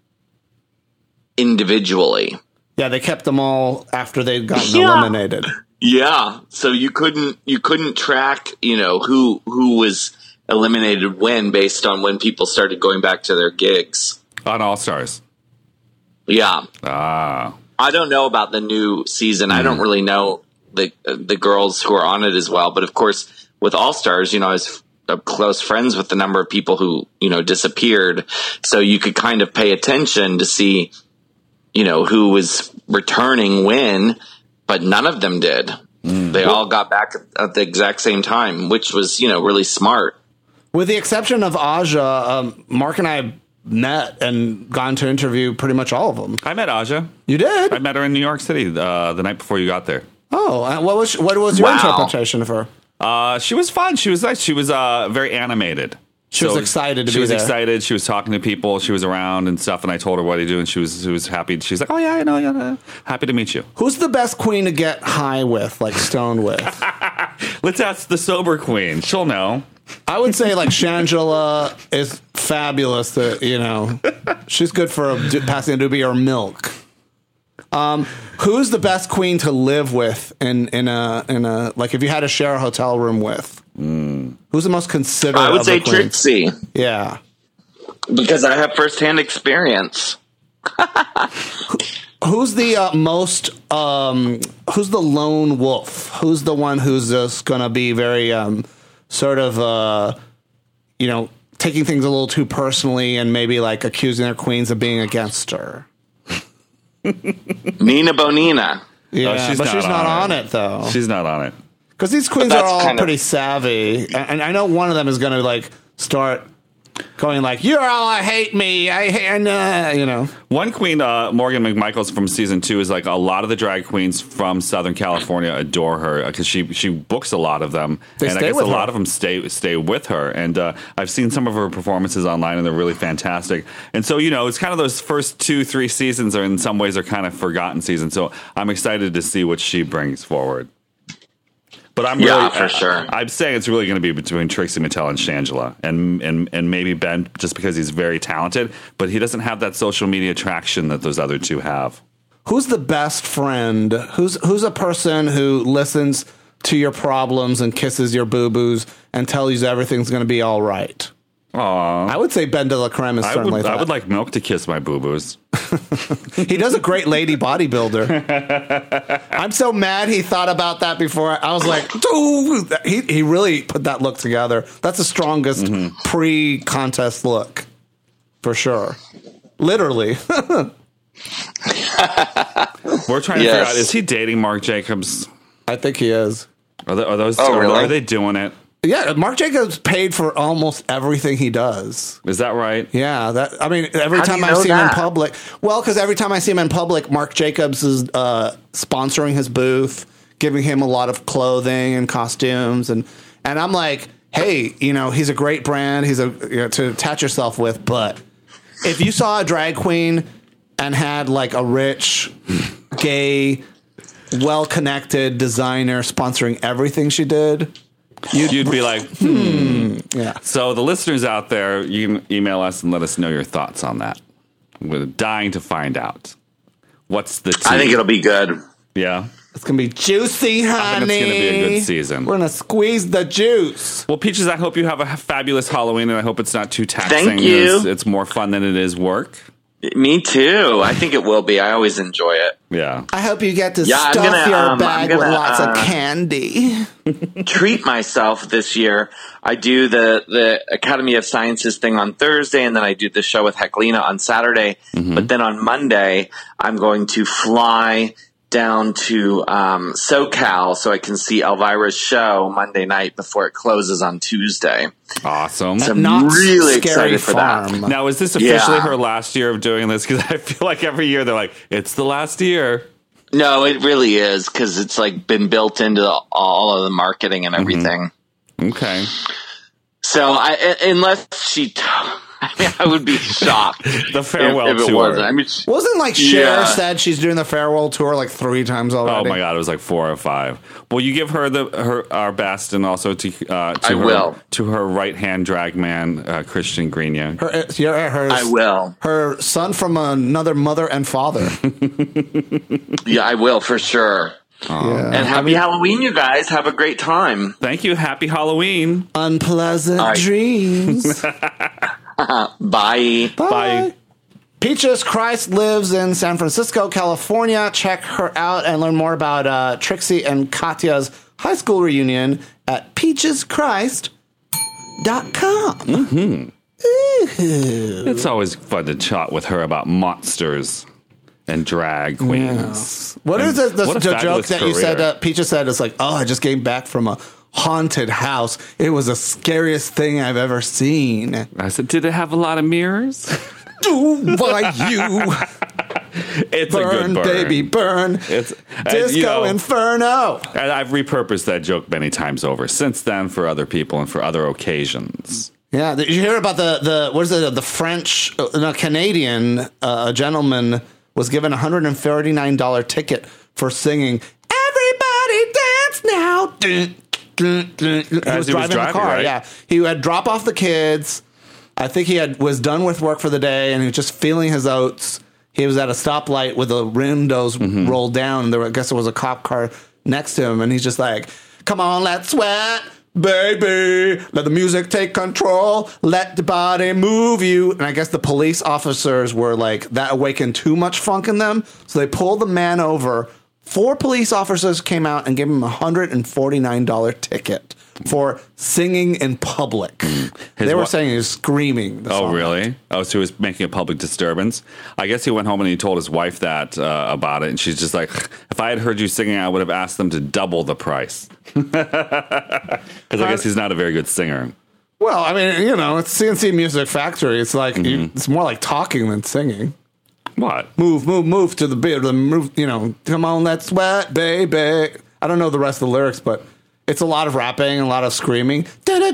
individually. Yeah, they kept them all after they'd gotten yeah. eliminated. Yeah, so you couldn't you couldn't track, you know, who who was eliminated when based on when people started going back to their gigs on All Stars. Yeah. Ah. I don't know about the new season. Mm. I don't really know the the girls who are on it as well, but of course with All Stars, you know, I was close friends with the number of people who, you know, disappeared, so you could kind of pay attention to see, you know, who was returning when, but none of them did. Mm. They all got back at the exact same time, which was, you know, really smart. With the exception of Aja, um, Mark and I met and gone to interview pretty much all of them. I met Aja. You did? I met her in New York City uh, the night before you got there. Oh, what was what was your wow. interpretation of her? Uh, she was fun. She was nice. She was uh, very animated. She so was excited to she be was there. excited. She was talking to people. She was around and stuff. And I told her what I do, and she was she was happy. She's like, "Oh yeah, I know. Yeah, happy to meet you." Who's the best queen to get high with, like stoned with? Let's ask the sober queen. She'll know. I would say like Shangela is fabulous. To, you know, she's good for a, passing a doobie or milk. Um, who's the best queen to live with in in a in a like if you had to share a hotel room with? Mm. Who's the most considerate? I would of say the queens? Trixie. Yeah, because I have firsthand experience. Who's the uh, most? Um, who's the lone wolf? Who's the one who's just gonna be very um, sort of uh, you know taking things a little too personally and maybe like accusing their queens of being against her? Nina Bonina. Yeah, oh, she's but not she's on not it. on it though. She's not on it. Because these queens are all pretty of- savvy, and I know one of them is going to like start going like, "You're all I hate me, I hate," and, uh, you know. One queen, uh, Morgan McMichaels from season two, is like a lot of the drag queens from Southern California adore her because she she books a lot of them, They and stay I guess with a her. lot of them stay stay with her. And uh, I've seen some of her performances online, and they're really fantastic. And so you know, it's kind of those first two three seasons are in some ways are kind of forgotten seasons. So I'm excited to see what she brings forward. But I'm really, yeah, for sure. I'm saying it's really going to be between Trixie Mattel and Shangela, and and and maybe Ben, just because he's very talented, but he doesn't have that social media traction that those other two have. Who's the best friend? Who's who's a person who listens to your problems and kisses your boo boos and tells you everything's going to be all right? Aww. I would say Ben de la Creme is I certainly would, that. I would like Milk to kiss my boo boos. He does a great lady bodybuilder. I'm so mad he thought about that before. I was like, dude, he, he really put that look together. That's the strongest mm-hmm. pre-contest look, for sure. Literally. We're trying to Yes. figure out, is he dating Marc Jacobs? I think he is. Are, they, are those? Oh, are, really? are they doing it? Yeah, Marc Jacobs paid for almost everything he does. Is that right? Yeah, that I mean, every How do time you I know see him in that? public, well, because every time I see him in public, Marc Jacobs is uh, sponsoring his booth, giving him a lot of clothing and costumes, and and I'm like, hey, you know, he's a great brand, he's a you know, to attach yourself with, but if you saw a drag queen and had like a rich, gay, well-connected designer sponsoring everything she did. You'd, You'd be like, hmm. Yeah. So the listeners out there, you can email us and let us know your thoughts on that. We're dying to find out. What's the tea? I think it'll be good. Yeah. It's going to be juicy, honey. I think it's going to be a good season. We're going to squeeze the juice. Well, Peaches, I hope you have a fabulous Halloween, and I hope it's not too taxing. Thank you. It's, it's more fun than it is work. Me too. I think it will be. I always enjoy it. Yeah. I hope you get to Yeah, I'm stuff gonna, your um, bag I'm gonna, with lots uh, of candy. Treat myself this year. I do the, the Academy of Sciences thing on Thursday, and then I do the show with Heclina on Saturday. Mm-hmm. But then on Monday, I'm going to fly down to um, SoCal so I can see Elvira's show Monday night before it closes on Tuesday. Awesome. So At I'm Knott's really Scary excited for Farm. that. Now, is this officially Yeah. her last year of doing this? Because I feel like every year they're like, it's the last year. No, it really is, because it's like been built into the, all of the marketing and everything. Mm-hmm. Okay. So I, unless she, t- I mean, I would be shocked. The farewell if, if it tour. wasn't. I mean, she, Wasn't like Cher Yeah. said she's doing the farewell tour like three times already? Oh my God, it was like four or five. Well, you give her the her our best, and also to uh, to I her will. to her right hand drag man, uh, Christian Grenier. Her, uh, yeah, her, I will. Her son from another mother and father. Yeah, I will for sure. Yeah. And happy Halloween, you guys. Have a great time. Thank you. Happy Halloween. Unpleasant All right. dreams. Bye. Bye. Bye. Peaches Christ lives in San Francisco, California. Check her out and learn more about uh, Trixie and Katya's high school reunion at peaches christ dot com. Mm-hmm. Ooh. It's always fun to chat with her about monsters and drag queens. Yeah. What and is it, the, what a the joke fabulous that you career. said? Uh, Peaches said it's like, oh, I just came back from a haunted house. It was the scariest thing I've ever seen. I said, did it have a lot of mirrors? Do why you It's burn, a good burn. baby, burn. It's Disco and, you know, Inferno. And I've repurposed that joke many times over since then for other people and for other occasions. Yeah, did you hear about the the what is it? The French, uh, no, Canadian uh, gentleman was given a hundred and thirty nine dollar ticket for singing "Everybody Dance Now." Dun, dun, dun. He As was he was driving the driving, car. right? Yeah, he had drop off the kids. I think he had was done with work for the day, and he was just feeling his oats. He was at a stoplight with the windows mm-hmm. rolled down, and there, I guess there was a cop car next to him, and he's just like, "Come on, let's sweat, baby. Let the music take control. Let the body move you." And I guess the police officers were like, that awakened too much funk in them, so they pulled the man over. Four police officers came out and gave him a one hundred forty-nine dollar ticket for singing in public. His they were wa- saying he was screaming. the Oh, song. really? Oh, so he was making a public disturbance? I guess he went home and he told his wife that uh, about it, and she's just like, if I had heard you singing, I would have asked them to double the price. Because I guess he's not a very good singer. Well, I mean, you know, it's C N C Music Factory. It's like, Mm-hmm. it's more like talking than singing. What? Move, move, move to the beat. The move, you know, come on, let's sweat, baby. I don't know the rest of the lyrics, but it's a lot of rapping, a lot of screaming. You know,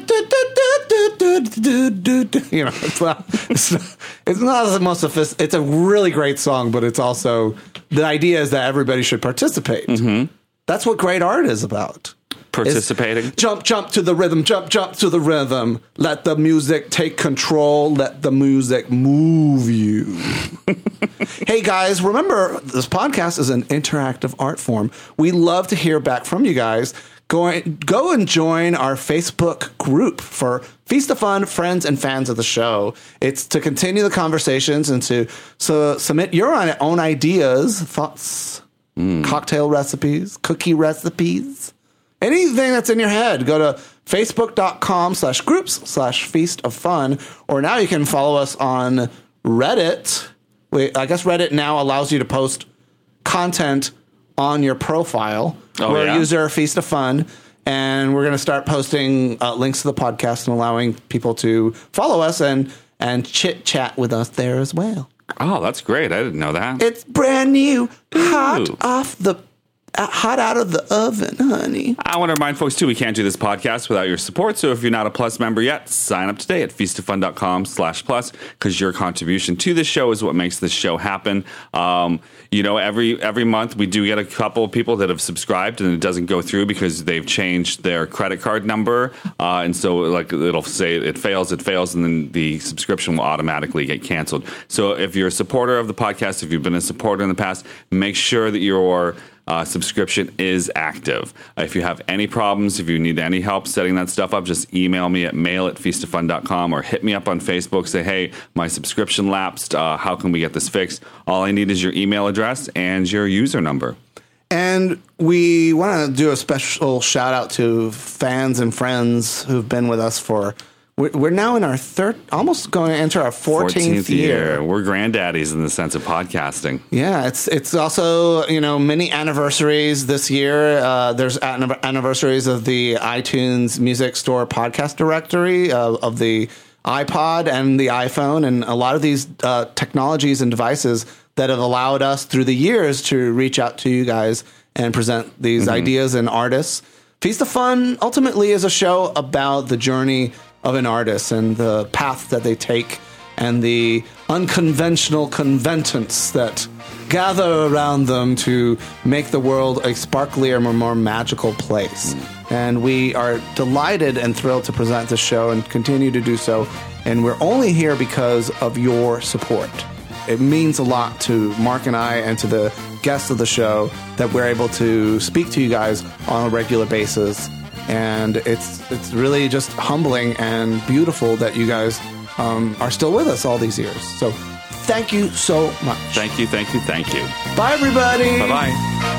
it's not, it's not, it's not the most sophisticated. It's a really great song, but it's also, the idea is that everybody should participate. Mm-hmm. That's what great art is about. Participating? Jump, jump to the rhythm, jump, jump to the rhythm. Let the music take control. Let the music move you. Hey guys, remember this podcast is an interactive art form. We love to hear back from you guys. Go, go and join our Facebook group for Feast of Fun, friends and fans of the show. It's to continue the conversations and to so submit your own ideas, thoughts, mm. cocktail recipes, cookie recipes. Anything that's in your head, go to facebook.com slash groups slash feast of fun. Or now you can follow us on Reddit. Wait, I guess Reddit now allows you to post content on your profile. Oh, we're yeah? a user, Feast of Fun. And we're going to start posting uh, links to the podcast and allowing people to follow us and, and chit chat with us there as well. Oh, that's great. I didn't know that. It's brand new, hot Ooh. off the hot out of the oven, honey. I want to remind folks, too, we can't do this podcast without your support. So if you're not a Plus member yet, sign up today at feastoffun.com slash plus because your contribution to this show is what makes this show happen. Um, you know, every every month we do get a couple of people that have subscribed and it doesn't go through because they've changed their credit card number. Uh, and so like it'll say it fails, it fails, and then the subscription will automatically get canceled. So if you're a supporter of the podcast, if you've been a supporter in the past, make sure that your uh, subscription is active. Uh, if you have any problems, if you need any help setting that stuff up, just email me at mail at feastoffun dot com or hit me up on Facebook. Say, hey, my subscription lapsed. Uh, how can we get this fixed? All I need is your email address and your user number. And we want to do a special shout out to fans and friends who've been with us for, we're now in our third, almost going to enter our fourteenth year. We're granddaddies in the sense of podcasting. Yeah, it's it's also, you know, many anniversaries this year. Uh, there's anniversaries of the iTunes Music Store podcast directory, uh, of the iPod and the iPhone, and a lot of these uh, technologies and devices that have allowed us through the years to reach out to you guys and present these mm-hmm. ideas and artists. Feast of Fun ultimately is a show about the journey of an artist and the path that they take and the unconventional conventants that gather around them to make the world a sparklier, more, more magical place. Mm. And we are delighted and thrilled to present this show and continue to do so. And we're only here because of your support. It means a lot to Mark and I and to the guests of the show that we're able to speak to you guys on a regular basis. And it's it's really just humbling and beautiful that you guys um, are still with us all these years. So thank you so much. Thank you, thank you, thank you. Bye, everybody. Bye-bye.